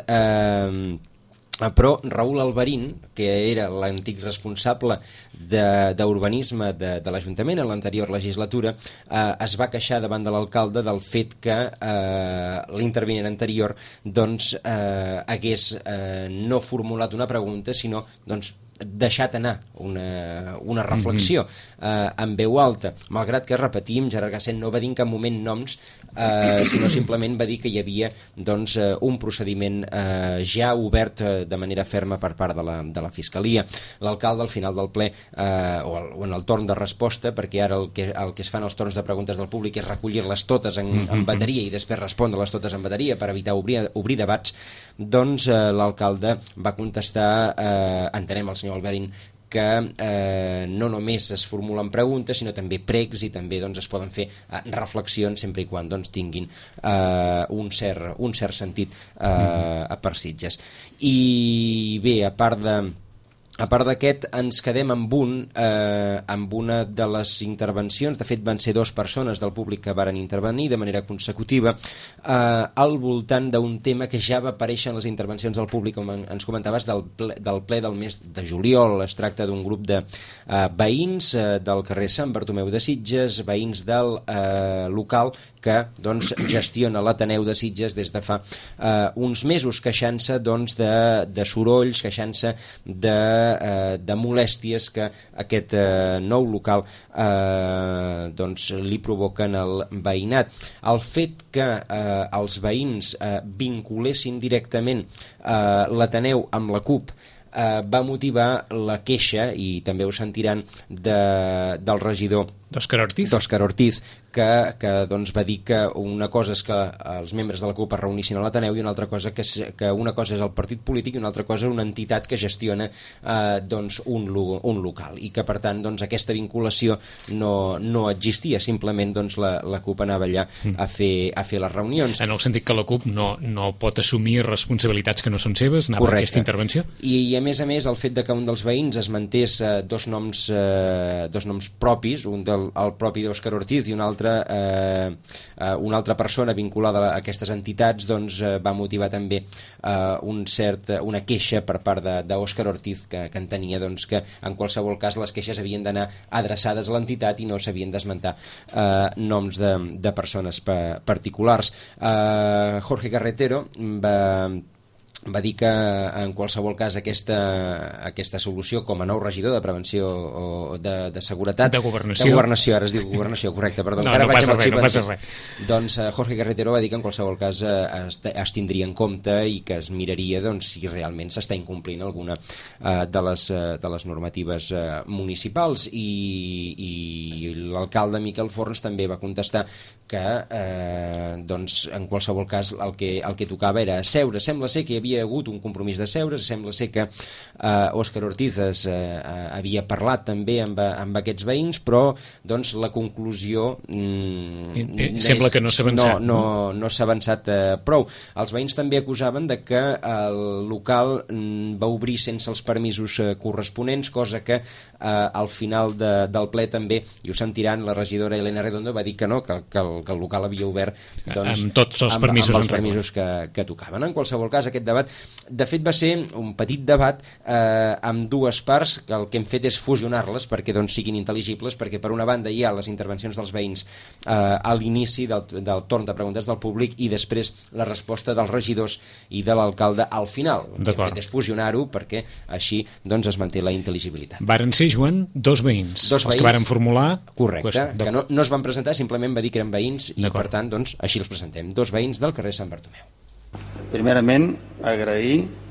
però Raül Alberín, que era l'antic responsable d'urbanisme de l'Ajuntament en l'anterior legislatura, es va queixar davant de l'alcalde del fet que l'intervinent anterior doncs, hagués no formulat una pregunta, sinó doncs, deixat anar una reflexió en veu alta, malgrat que, repetim, Gerard Gasset no va dir en cap moment noms, sinó simplement va dir que hi havia doncs, un procediment ja obert de manera ferma per part de la Fiscalia. L'alcalde, al final del ple, o en el torn de resposta, perquè ara el que es fan els torns de preguntes del públic és recollir-les totes en bateria i després respondre-les totes en bateria per evitar obrir debats, doncs l'alcalde va contestar, entenem el senyor Alberín, que no només es formulen preguntes, sinó també pregs, i també doncs, es poden fer reflexions sempre i quan doncs, tinguin un cert sentit per Sitges. I bé, a part d'aquest, ens quedem amb una de les intervencions. De fet, van ser 2 persones del públic que varen intervenir de manera consecutiva al voltant d'un tema que ja va aparèixer en les intervencions del públic, com ens comentaves, del ple del mes de juliol. Es tracta d'un grup de veïns del carrer Sant Bartomeu de Sitges, veïns del local que doncs, gestiona l'Ateneu de Sitges des de fa uns mesos, queixant-se doncs, de sorolls, queixant-se de molèsties que aquest nou local doncs, li provoquen al veïnat. El fet que els veïns vinculessin directament l'Ateneu amb la CUP va motivar la queixa, i també ho sentiran, del regidor d'Òscar Ortiz, que doncs, va dir que una cosa és que els membres de la CUP es reunissin a l'Ateneu i una altra cosa que una cosa és el partit polític i una altra cosa és una entitat que gestiona doncs, un local, i que per tant doncs, aquesta vinculació no existia, simplement doncs, la CUP anava allà a fer les reunions. En el sentit que la CUP no pot assumir responsabilitats que no són seves, anava a aquesta intervenció. I a més, el fet de que un dels veïns es mantés dos noms propis, un el propi d'Òscar Ortiz i una altra persona vinculada a aquestes entitats, doncs va motivar també una queixa per part d'Òscar Ortiz, que entenia doncs, que en qualsevol cas les queixes havien d'anar adreçades a l'entitat i no s'havien d'esmentar noms de persones particulars. Jorge Carretero va dir que en qualsevol cas aquesta solució, com a nou regidor de prevenció o de seguretat, de governació, ara es diu governació, correcte, perdó, no passa res. Doncs Jorge Carretero va dir que en qualsevol cas es tindria en compte i que es miraria doncs, si realment s'està incomplint alguna de les normatives municipals, i l'alcalde Miquel Forns també va contestar que doncs, en qualsevol cas el que tocava era seure. Sembla ser que hi havia hagut un compromís de seure, sembla ser que Òscar Ortiz havia parlat també amb aquests veïns, però doncs, la conclusió sembla que no s'ha avançat. No s'ha avançat prou. Els veïns també acusaven de que el local va obrir sense els permisos corresponents, cosa que al final del ple també, i ho sentiran, la regidora Elena Redondo va dir que no, que el local havia obert doncs, amb tots els permisos que tocaven. En qualsevol cas, aquest debat, de fet, va ser un petit debat amb dues parts, que el que hem fet és fusionar-les perquè doncs, siguin intel·ligibles, perquè per una banda hi ha les intervencions dels veïns a l'inici del torn de preguntes del públic i després la resposta dels regidors i de l'alcalde al final. El que hem fet és fusionar-ho perquè així doncs, es manté la intel·ligibilitat. Varen ser, Joan, dos veïns els que varen formular... Correcte, que no es van presentar, simplement va dir que eren veïns i per tant doncs, així els presentem. Dos veïns del carrer Sant Bartomeu. Primerament, agrair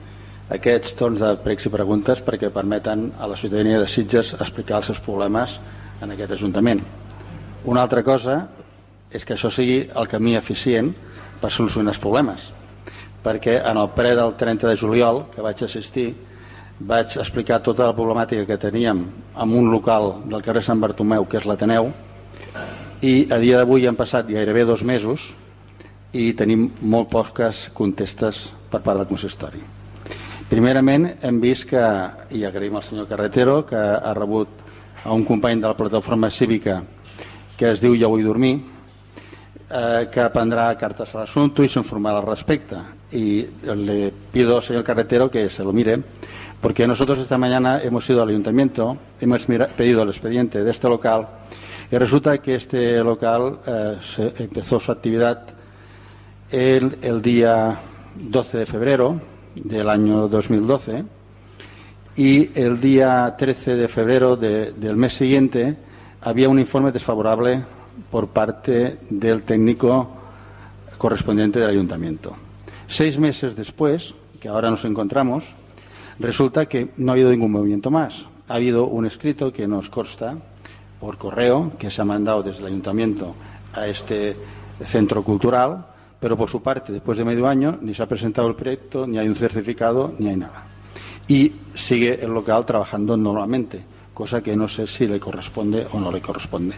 aquests torns de pregs i preguntes perquè permeten a la ciutadania de Sitges explicar els seus problemes en aquest Ajuntament. Una altra cosa és que això sigui el camí eficient per solucionar els problemes, perquè en el ple del 30 de juliol que vaig assistir vaig explicar tota la problemàtica que teníem en un local del carrer Sant Bartomeu, que és l'Ateneu, i a dia d'avui han passat gairebé 2 mesos i tenim molt poques contestes per part del consistori. Primerament hem vist que, i agraïm al senyor Carretero, que ha rebut a un company de la plataforma cívica que es diu Ja vull dormir, que prendrà cartas al asunto y se informará al respecto. Y le pido al señor Carretero que se lo mire, porque nosotros esta mañana hemos ido al ayuntamiento, hemos pedido el expediente de este local y resulta que este local empezó su actividad el día 12 de febrero del año 2012 y el día 13 de febrero del mes siguiente había un informe desfavorable por parte del técnico correspondiente del ayuntamiento. 6 meses después, que ahora nos encontramos, resulta que no ha habido ningún movimiento más. Ha habido un escrito que nos consta por correo que se ha mandado desde el ayuntamiento a este centro cultural, pero por su parte, después de medio año, ni se ha presentado el proyecto, ni hay un certificado, ni hay nada. Y sigue el local trabajando normalmente, cosa que no sé si le corresponde o no le corresponde.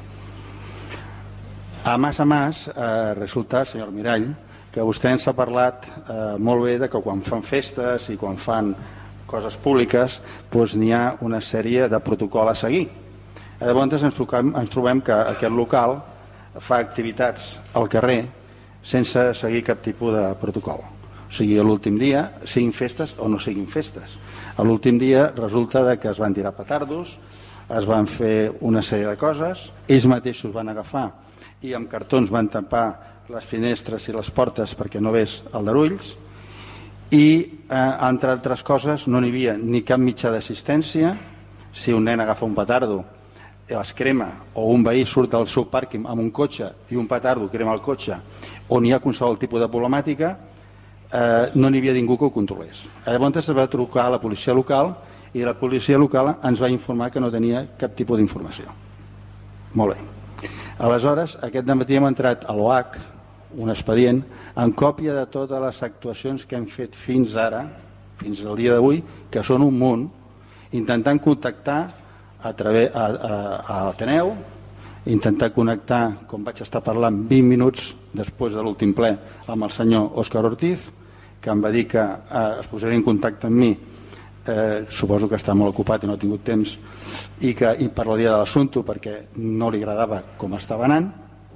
A més, resulta, senyor Mirall, que vostè ens ha parlat molt bé de que quan fan festes i quan fan coses públiques doncs n'hi ha una sèrie de protocol a seguir. Llavors ens trobem que aquest local fa activitats al carrer sense seguir cap tipus de protocol. O sigui, l'últim dia, siguin festes o no siguin festes. L'últim dia resulta que es van tirar petardos, es van fer una sèrie de coses, ells mateixos van agafar i amb cartons van tapar les finestres i les portes perquè no vés el d'Arulls i, entre altres coses, no n'hi havia ni cap mitjà d'assistència. Si un nen agafa un petardo, es crema, o un veí surt del seu pàrquing amb un cotxe i un petardo crema el cotxe, o n'hi ha qualsevol tipus de problemàtica, no n'hi havia ningú que ho controlés. Llavors es va trucar a la policia local i la policia local ens va informar que no tenia cap tipus d'informació. Molt bé. Aleshores, aquest dematí hem entrat a l'OAC, un expedient, en còpia de totes les actuacions que hem fet fins ara, fins al dia d'avui, que són un munt, intentant contactar a l'Ateneu, intentar connectar, com vaig estar parlant 20 minuts després de l'últim ple, amb el senyor Òscar Ortiz, que em va dir que es posaria en contacte amb mi, suposo que està molt ocupat i no ha tingut temps, i parlaria de l'assumpte perquè no li agradava com estava anant.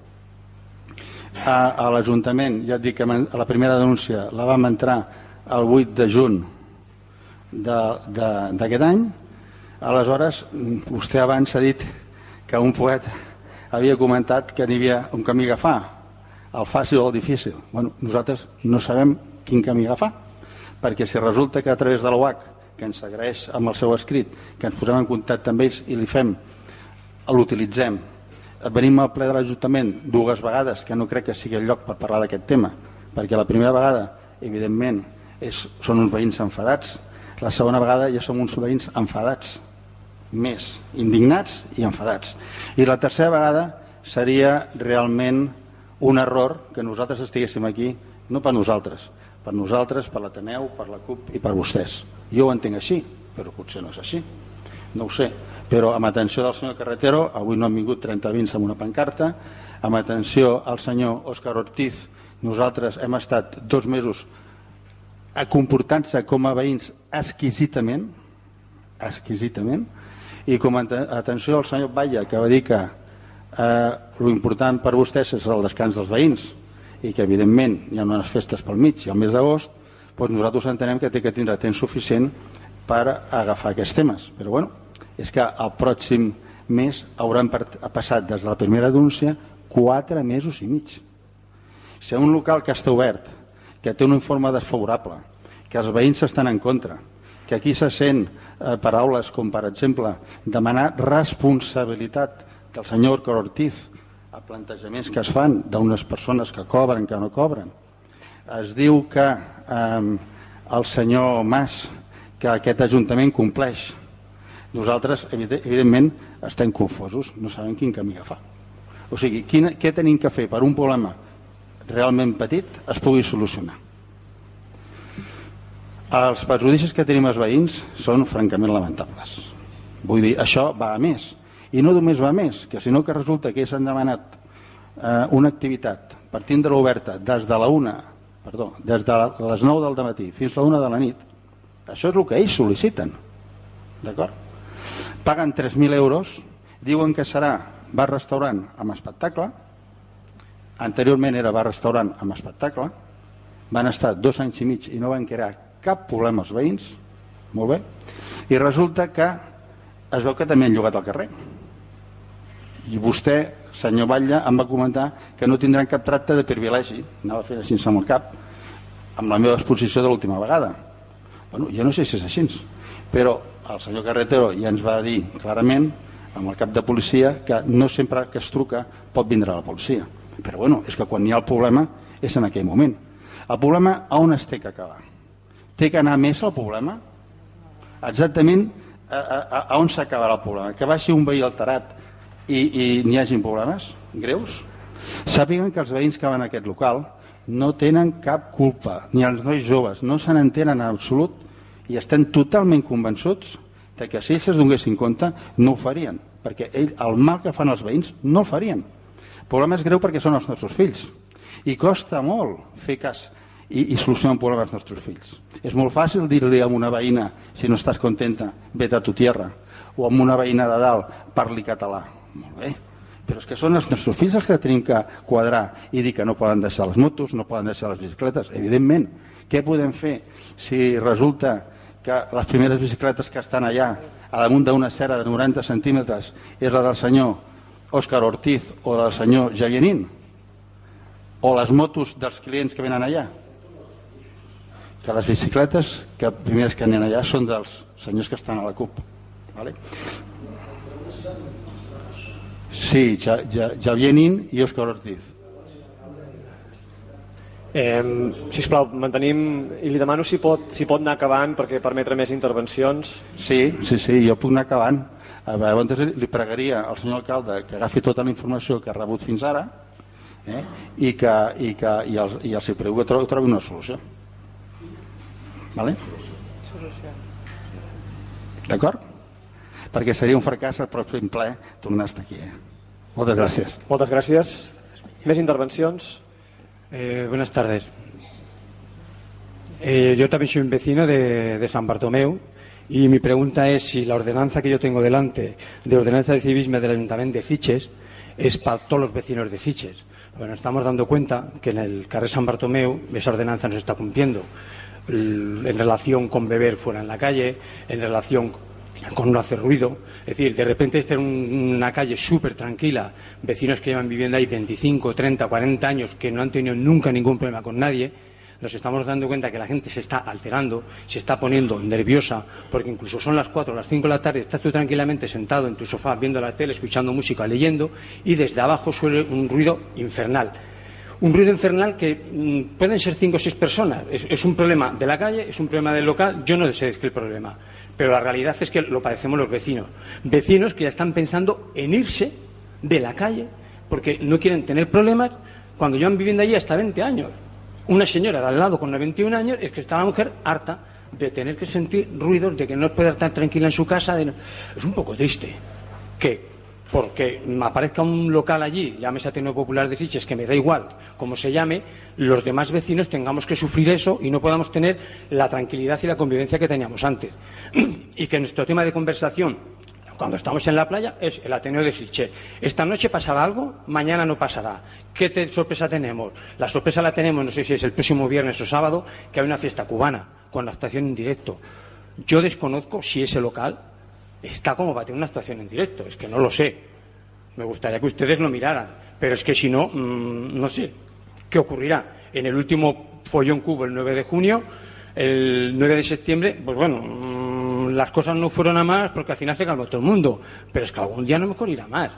A l'Ajuntament, ja et dic que la primera denúncia la vam entrar el 8 de juny d'aquest any. Aleshores, vostè abans ha dit que un poet havia comentat que n'hi havia un camí a agafar, el fàcil o el difícil. Bueno, nosaltres no sabem quin camí agafar, perquè si resulta que a través de l'OAC, que ens agraeix amb el seu escrit, que ens posem en contacte amb ells i li fem, l'utilitzem, venim al ple de l'Ajuntament 2 vegades, que no crec que sigui el lloc per parlar d'aquest tema, perquè la primera vegada, evidentment, són uns veïns enfadats, la segona vegada ja som uns veïns enfadats, més indignats i enfadats. I la tercera vegada seria realment un error que nosaltres estiguéssim aquí, no per nosaltres, per l'Ateneu, per la CUP i per vostès. Jo ho entenc així, però potser no és així, no ho sé. Però amb atenció del senyor Carretero, avui no han vingut 30 veïns amb una pancarta, amb atenció al senyor Òscar Ortiz, nosaltres hem estat 2 mesos comportant-se com a veïns exquisidament, i com a atenció al senyor Batlle, que va dir que l'important per vostès és el descans dels veïns i que evidentment hi ha unes festes pel mig i al mes d'agost, doncs nosaltres entenem que té que tindre temps suficient per agafar aquests temes. Però bueno, és que el pròxim mes hauran passat des de la primera denúncia 4 mesos i mig. Si un local que està obert, que té un informe desfavorable, que els veïns estan en contra, que aquí se sent paraules com, per exemple, demanar responsabilitat del senyor Òscar Ortiz a plantejaments que es fan d'unes persones que cobren, que no cobren. Es diu que el senyor Mas que aquest Ajuntament compleix. Nosaltres, evidentment, estem confosos, no sabem quin camí agafar. O sigui, què tenim que fer per un problema realment petit es pugui solucionar? Els perjudicis que tenim els veïns són francament lamentables. Vull dir, això va a més. I no només va a més, que sinó que resulta que s'han demanat una activitat per tindre oberta des de les 9 del matí fins a la 1 de la nit. Això és el que ells sol·liciten. D'acord? Paguen 3.000 euros, diuen que serà bar-restaurant amb espectacle. Anteriorment era bar-restaurant amb espectacle. Van estar 2 anys i mig i no van crear cap problema als veïns. Molt bé. I resulta que es veu que també han llogat al carrer. I vostè, senyor Batlle, em va comentar que no tindran cap tracte de privilegi, anava fent així amb el cap, amb la meva exposició de l'última vegada. Bueno, jo no sé si és així, però el senyor Carretero ja ens va dir clarament, amb el cap de policia, que no sempre que es truca pot vindre la policia. Però bueno, és que quan hi ha el problema és en aquell moment. El problema a on es té que acabar? Té que anar més al problema? Exactament a on s'acabarà el problema? Que baixi un veí alterat i n'hi hagin problemes greus? Sàpiguen que els veïns que van a aquest local no tenen cap culpa, ni els nois joves, no se n'entenen en absolut i estem totalment convençuts que si ells es donessin compte no ho farien, perquè el mal que fan els veïns no el farien. El problema és greu perquè són els nostres fills i costa molt fer cas i solucionar un problema als nostres fills. És molt fàcil dir-li a una veïna, si no estàs contenta, vete a tu tierra, o a una veïna de dalt, parli català. Molt bé, però és que són els nostres fills els que tenim que quadrar i dir que no poden deixar les motos, no poden deixar les bicicletes. Evidentment, què podem fer si resulta que les primeres bicicletes que estan allà a damunt d'una serra de 90 centímetres és la del senyor Òscar Ortiz o del senyor Xavier Nin? O les motos dels clients que venen allà? Que les bicicletes que primeres que anen allà són dels senyors que estan a la CUP. Vale? Sí, Xavier Nin i Òscar Ortiz. Sisplau, mantenim i li demano si pot anar acabant perquè permetre més intervencions. Sí, jo puc anar acabant. Llavors li pregaria al senyor alcalde que agafi tota la informació que ha rebut fins ara i els prego que trobi una solució. Vale? D'acord? Perquè seria un fracàs el pròxim ple tornar a estar aquí. Moltes gràcies. Moltes gràcies. Més intervencions? Buenas tardes. Yo también soy un vecino de San Bartomeu y mi pregunta es si la ordenanza que yo tengo delante, de ordenanza de civismo del Ayuntamiento de Sitges, es para todos los vecinos de Sitges. Bueno, estamos dando cuenta que en el carrer San Bartomeu esa ordenanza no se está cumpliendo en relación con beber fuera en la calle, en relación con no hacer ruido. Es decir, de repente estar en una calle súper tranquila, vecinos que llevan viviendo ahí 25, 30, 40 años, que no han tenido nunca ningún problema con nadie, nos estamos dando cuenta que la gente se está alterando, se está poniendo nerviosa, porque incluso son las 4 o las 5 de la tarde, estás tú tranquilamente sentado en tu sofá viendo la tele, escuchando música, leyendo, y desde abajo suele un ruido infernal. Un ruido infernal que pueden ser 5 o 6 personas. Es un problema de la calle, es un problema del local, yo no sé qué es el problema. Pero la realidad es que lo padecemos los vecinos. Vecinos que ya están pensando en irse de la calle porque no quieren tener problemas cuando llevan viviendo allí hasta 20 años. Una señora de al lado con 21 años es que está la mujer harta de tener que sentir ruidos, de que no puede estar tranquila en su casa. Es un poco triste que porque aparezca un local allí, llámese Ateneo Popular de Sitges, que me da igual cómo se llame, los demás vecinos tengamos que sufrir eso y no podamos tener la tranquilidad y la convivencia que teníamos antes. Y que nuestro tema de conversación, cuando estamos en la playa, es el Ateneo de Sitges. Esta noche pasará algo, mañana no pasará. ¿Qué sorpresa tenemos? La sorpresa la tenemos, no sé si es el próximo viernes o sábado, que hay una fiesta cubana con la actuación en directo. Yo desconozco si ese local está como para tener una actuación en directo, es que no lo sé. Me gustaría que ustedes lo miraran, pero es que si no, no sé qué ocurrirá. En el último follón que hubo el 9 de junio, el 9 de septiembre, pues bueno, las cosas no fueron a más porque al final se calmó todo el mundo, pero es que algún día a lo mejor irá más.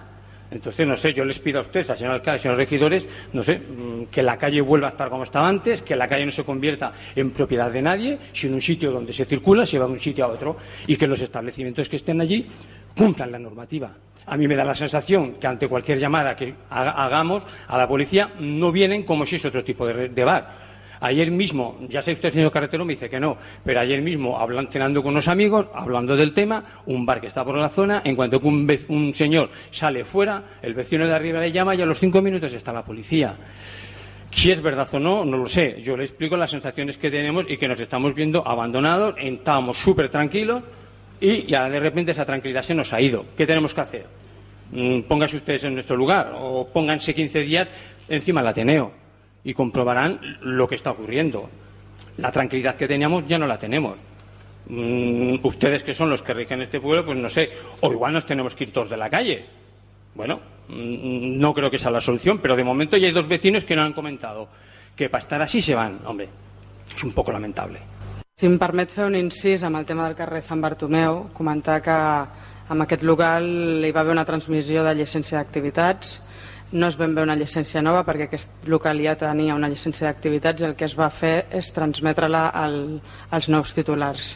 Entonces, no sé, yo les pido a ustedes, al señor alcalde, a los regidores, no sé, que la calle vuelva a estar como estaba antes, que la calle no se convierta en propiedad de nadie, sino un sitio donde se circula, se va de un sitio a otro, y que los establecimientos que estén allí cumplan la normativa. A mí me da la sensación que ante cualquier llamada que hagamos a la policía no vienen como si es otro tipo de bar. Ayer mismo, ya sé usted, señor Carretero, me dice que no, pero ayer mismo, cenando con unos amigos, hablando del tema, un bar que está por la zona, en cuanto que un señor sale fuera, el vecino de arriba le llama y a los 5 minutos está la policía. Si es verdad o no, no lo sé. Yo le explico las sensaciones que tenemos y que nos estamos viendo abandonados, estábamos súper tranquilos y ahora de repente esa tranquilidad se nos ha ido. ¿Qué tenemos que hacer? Pónganse ustedes en nuestro lugar o pónganse 15 días encima del Ateneo y comprobarán lo que está ocurriendo. La tranquilidad que teníamos ya no la tenemos. Ustedes, que son los que rigen este pueblo, pues no sé, o igual nos tenemos que ir todos de la calle. Bueno, no creo que sea la solución, pero de momento ya hay 2 vecinos que no han comentado que para estar así se van. Hombre, és un poco lamentable. Si em permet fer un incís amb el tema del carrer Sant Bartomeu, comentar que en aquest local hi va haver una transmissió de llicència d'activitats. No és ben bé una llicència nova perquè aquest local ja tenia una llicència d'activitats i el que es va fer és transmetre-la als nous titulars.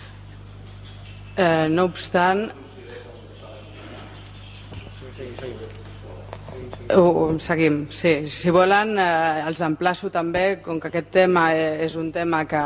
No obstant, seguim, sí. Si volen, els emplaço també, com que aquest tema és un tema que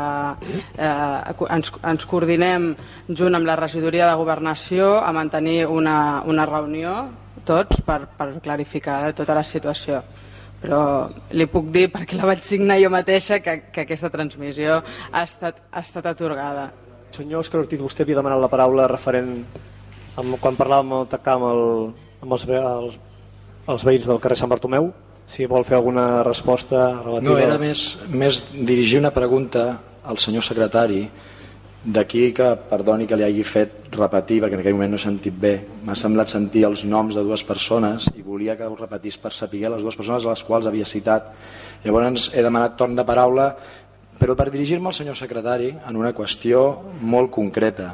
ens coordinem junt amb la regidoria de governació a mantenir una reunió tots per clarificar tota la situació. Però li puc dir, perquè la vaig signar jo mateixa, que aquesta transmissió ha estat atorgada. Senyor Òscar Ortiz, vostè havia demanat la paraula referent quan parlàvem amb els veïns del carrer Sant Bartomeu. Si vol fer alguna resposta relativa... No, era més dirigir una pregunta al senyor secretari. D'aquí que perdoni que li hagi fet repetir, perquè en aquell moment no he sentit bé. M'ha semblat sentir els noms de 2 persones i volia que ho repetís per saber les 2 persones a les quals havia citat. Llavors he demanat torn de paraula, però per dirigir-me al senyor secretari en una qüestió molt concreta.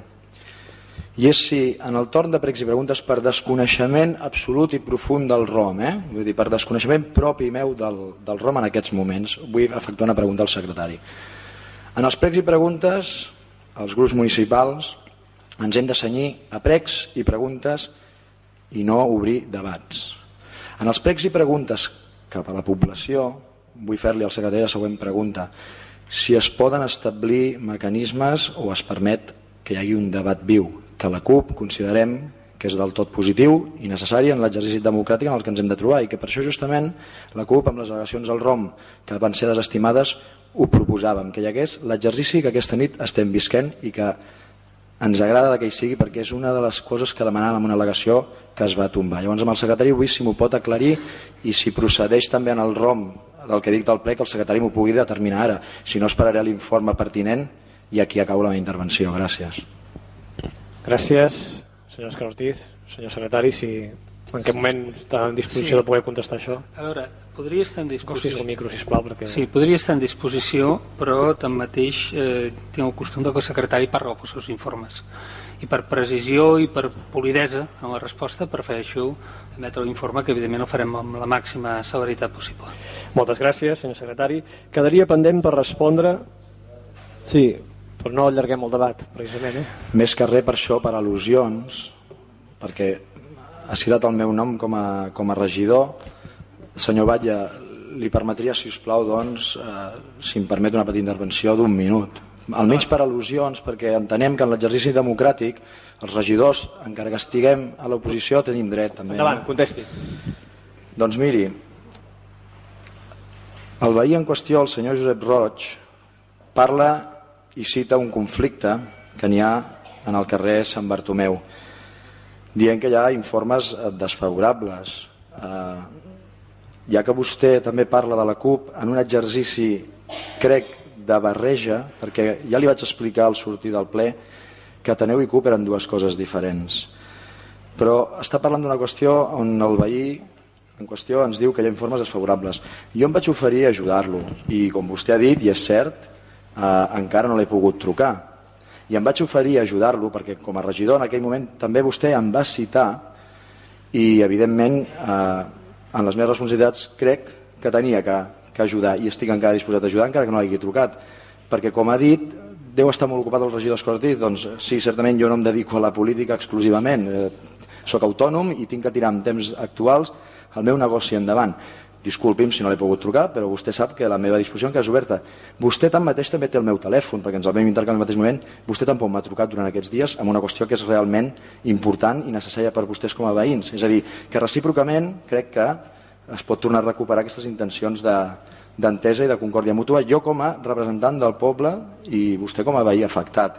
I és si en el torn de pregs i preguntes, per desconeixement absolut i profund del ROM, vull dir, per desconeixement propi meu del ROM en aquests moments, vull efectuar una pregunta al secretari. En els pregs i preguntes, els grups municipals ens hem de cenyir a pregs i preguntes i no obrir debats. En els pregs i preguntes cap a la població, vull fer-li al secretari la següent pregunta: si es poden establir mecanismes o es permet que hi hagi un debat viu, que la CUP considerem que és del tot positiu i necessari en l'exercici democràtic en el que ens hem de trobar, i que per això justament la CUP, amb les al·legacions al ROM que van ser desestimades, ho proposàvem, que hi hagués l'exercici que aquesta nit estem visquent i que ens agrada que hi sigui, perquè és una de les coses que demanàvem en una al·legació que es va tombar. Llavors amb el secretari vull si m'ho pot aclarir i si procedeix també en el ROM del que dic del ple, que el secretari m'ho pugui determinar ara. Si no, esperaré l'informe pertinent i aquí acabo la meva intervenció. Gràcies. Gràcies, senyor Òscar Ortiz. Senyor secretari, si en aquest moment està en disposició de poder contestar això. A veure, podria estar en disposició... Costis el micro, sisplau, perquè... Sí, podria estar en disposició, però tanmateix tinc el costum que el secretari parla pels seus informes. I per precisió i per polidesa en la resposta prefereixo emetre l'informe, que evidentment ho farem amb la màxima celeritat possible. Moltes gràcies, senyor secretari. Quedaria pendent per respondre... Sí, però no allarguem el debat, precisament. Més que res per això, per al·lusions, perquè ha citat el meu nom com a regidor. Senyor Batlle, li permetria, si us plau, doncs, si em permet una petita intervenció d'1 minut. Almenys per al·lusions, perquè entenem que en l'exercici democràtic els regidors, encara que estiguem a l'oposició, tenim dret també. Endavant, contesti. Doncs miri, el veí en qüestió, el senyor Josep Roig, parla i cita un conflicte que n'hi ha en el carrer Sant Bartomeu, dient que hi ha informes desfavorables. Ja que vostè també parla de la CUP en un exercici, crec, de barreja, perquè ja li vaig explicar al sortir del ple que Ateneu i CUP eren 2 coses diferents. Però està parlant d'una qüestió on el veí en qüestió ens diu que hi ha informes desfavorables. Jo em vaig oferir a ajudar-lo i, com vostè ha dit, i és cert, encara no l'he pogut trucar. I em vaig oferir a ajudar-lo perquè com a regidor en aquell moment també vostè em va citar i evidentment en les meves responsabilitats crec que tenia que ajudar i estic encara disposat a ajudar encara que no l'hagi trucat, perquè com ha dit deu estar molt ocupat el regidor Escortiz. Doncs sí, certament jo no em dedico a la política exclusivament, soc autònom i tinc que tirar en temps actuals el meu negoci endavant. Disculpi'm si no l'he pogut trucar, però vostè sap que la meva disposició encara és oberta. Vostè tanmateix també té el meu telèfon, perquè ens el vam intercanviar al mateix moment. Vostè tampoc m'ha trucat durant aquests dies amb una qüestió que és realment important i necessària per vostès com a veïns. És a dir, que recíprocament crec que es pot tornar a recuperar aquestes intencions d'entesa i de concòrdia mútua, jo com a representant del poble i vostè com a veí afectat.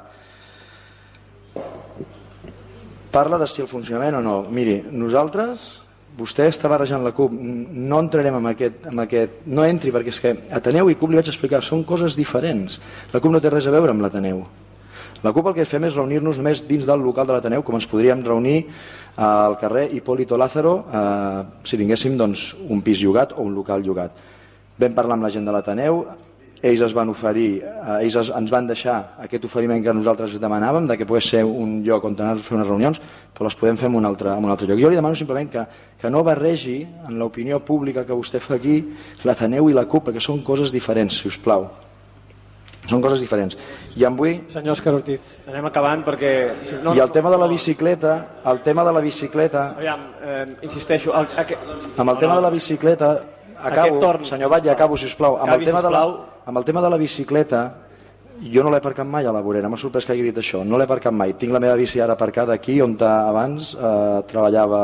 Parla de si el funcionament o no. Miri, nosaltres... Vostè està barrejant la CUP, no entrarem en aquest... No entri, perquè és que Ateneu i CUP li vaig explicar, són coses diferents. La CUP no té res a veure amb l'Ateneu. La CUP el que fem és reunir-nos només dins del local de l'Ateneu, com ens podríem reunir al carrer Hipólito Lázaro si tinguéssim un pis llogat o un local llogat. Vam parlar amb la gent de l'Ateneu, ells es van oferir, ells ens van deixar aquest oferiment que nosaltres demanàvem, de que pogués ser un lloc on anar a fer unes reunions, però les podem fer en un altre lloc. Jo li demano simplement que no barregi en l'opinió pública que vostè fa aquí l'Ateneu i la CUP, perquè són coses diferents, si us plau. Són coses diferents. I em vull... Senyor Òscar Ortiz, anem acabant perquè... I el tema de la bicicleta... Aviam, insisteixo... Amb el tema de la bicicleta... Acabo, senyor Batlle, acabo, sisplau. Amb el tema de la bicicleta, jo no l'he aparcat mai a la vorera, m'ha sorprès que hagi dit això, no l'he aparcat mai. Tinc la meva bici ara aparcada aquí, on abans treballava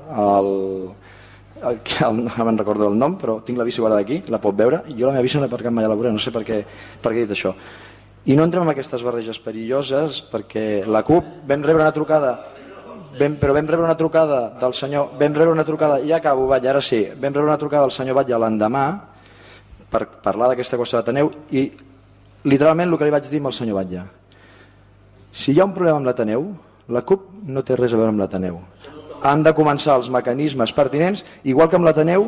no me'n recordo el nom, però tinc la bici guardada aquí, la pot veure, i jo la meva bici no l'he aparcat mai a la vorera, no sé per què he dit això. I no entrem en aquestes barreges perilloses, perquè la CUP vam rebre una trucada... Però vam rebre una trucada del senyor... Ja acabo, Batlle, ara sí. Vam rebre una trucada del senyor Batlle l'endemà per parlar d'aquesta qüestió d'Ateneu i literalment el que li vaig dir al senyor Batlle. Si hi ha un problema amb l'Ateneu, la CUP no té res a veure amb l'Ateneu. Han de començar els mecanismes pertinents, igual que amb l'Ateneu...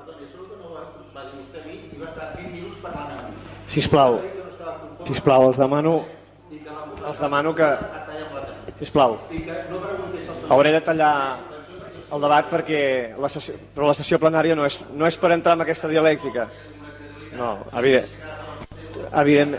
Sisplau, els demano que... Sisplau, hauré de tallar el debat perquè la sessió plenària no és per entrar en aquesta dialèctica. No, evident.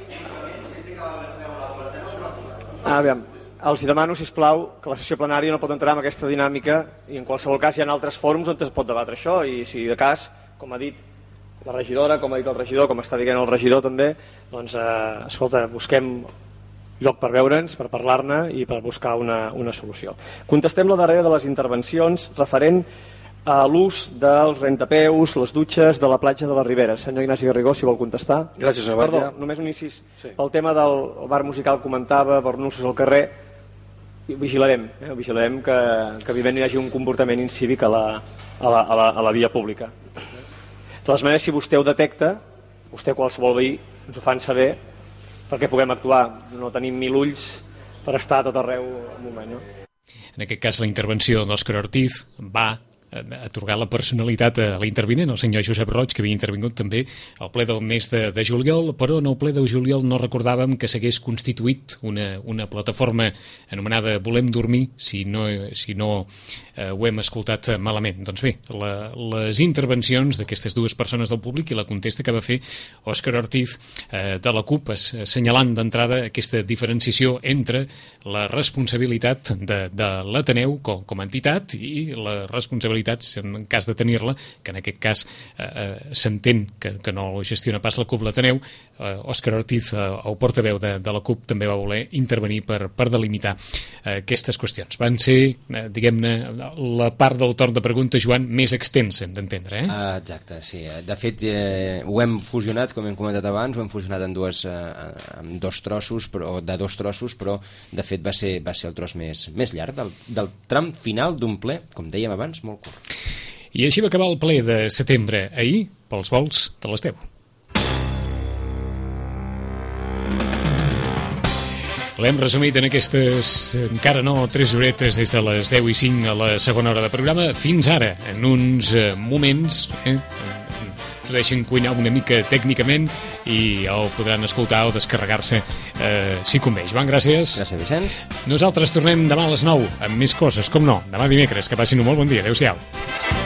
Aviam, els demano, sisplau, que la sessió plenària no pot entrar en aquesta dinàmica i en qualsevol cas hi ha altres fòrums on es pot debatre això i si de cas, com ha dit la regidora, com ha dit el regidor, com està dient el regidor també, doncs, escolta, busquem lloc per veure'ns, per parlar-ne i per buscar una solució. Contestem la darrera de les intervencions referent a l'ús dels rentapeus, les dutxes de la platja de les Riberes. Senyor Ignasi Garrigó, si vol contestar. Gràcies, senyor Batlle. Perdó, només un incís. Sí. Pel tema del bar musical comentava, bornussos al carrer, vigilarem que evidentment hi hagi un comportament incívic a la via pública. De totes maneres, si vostè ho detecta, vostè qualsevol veí ens ho fan saber perquè puguem actuar, no tenim 1000 ulls per estar a tot arreu un moment. No? En aquest cas la intervenció d'Òscar Ortiz va atorgar la personalitat a l'intervinent, el senyor Josep Roig, que havia intervingut també al ple del mes de juliol, però en el ple de juliol no recordàvem que s'hagués constituït una plataforma anomenada Volem Dormir, si no ho hem escoltat malament. Doncs bé, les intervencions d'aquestes dues persones del públic i la contesta que va fer Òscar Ortiz de la CUP, assenyalant d'entrada aquesta diferenciació entre la responsabilitat de l'Ateneu com a entitat i la responsabilitat en cas de tenir-la, que en aquest cas s'entén que no gestiona pas la CUP l'Ateneu. Òscar Ortiz, el portaveu de la CUP, també va voler intervenir per delimitar aquestes qüestions. Van ser, diguem-ne, la part del torn de pregunta, Joan, més extensa, hem d'entendre, eh? Exacte, sí. De fet, ho hem fusionat, com hem comentat abans, ho hem fusionat en dos trossos, però de fet va ser el tros més llarg del tram final d'un ple, com dèiem abans, molt curt. I així va acabar el ple de setembre, ahir, pels vols de les 10. L'hem resumit en aquestes, encara no 3 horetes, des de les 10 i 5 a la segona hora de programa, fins ara, en uns moments, s'ho deixin cuinar una mica tècnicament i el podran escoltar o descarregar-se si convé. Joan, gràcies. Gràcies, Vicenç. Nosaltres tornem demà a les 9 amb més coses, com no, demà dimecres. Que passin un molt bon dia. Adéu-siau.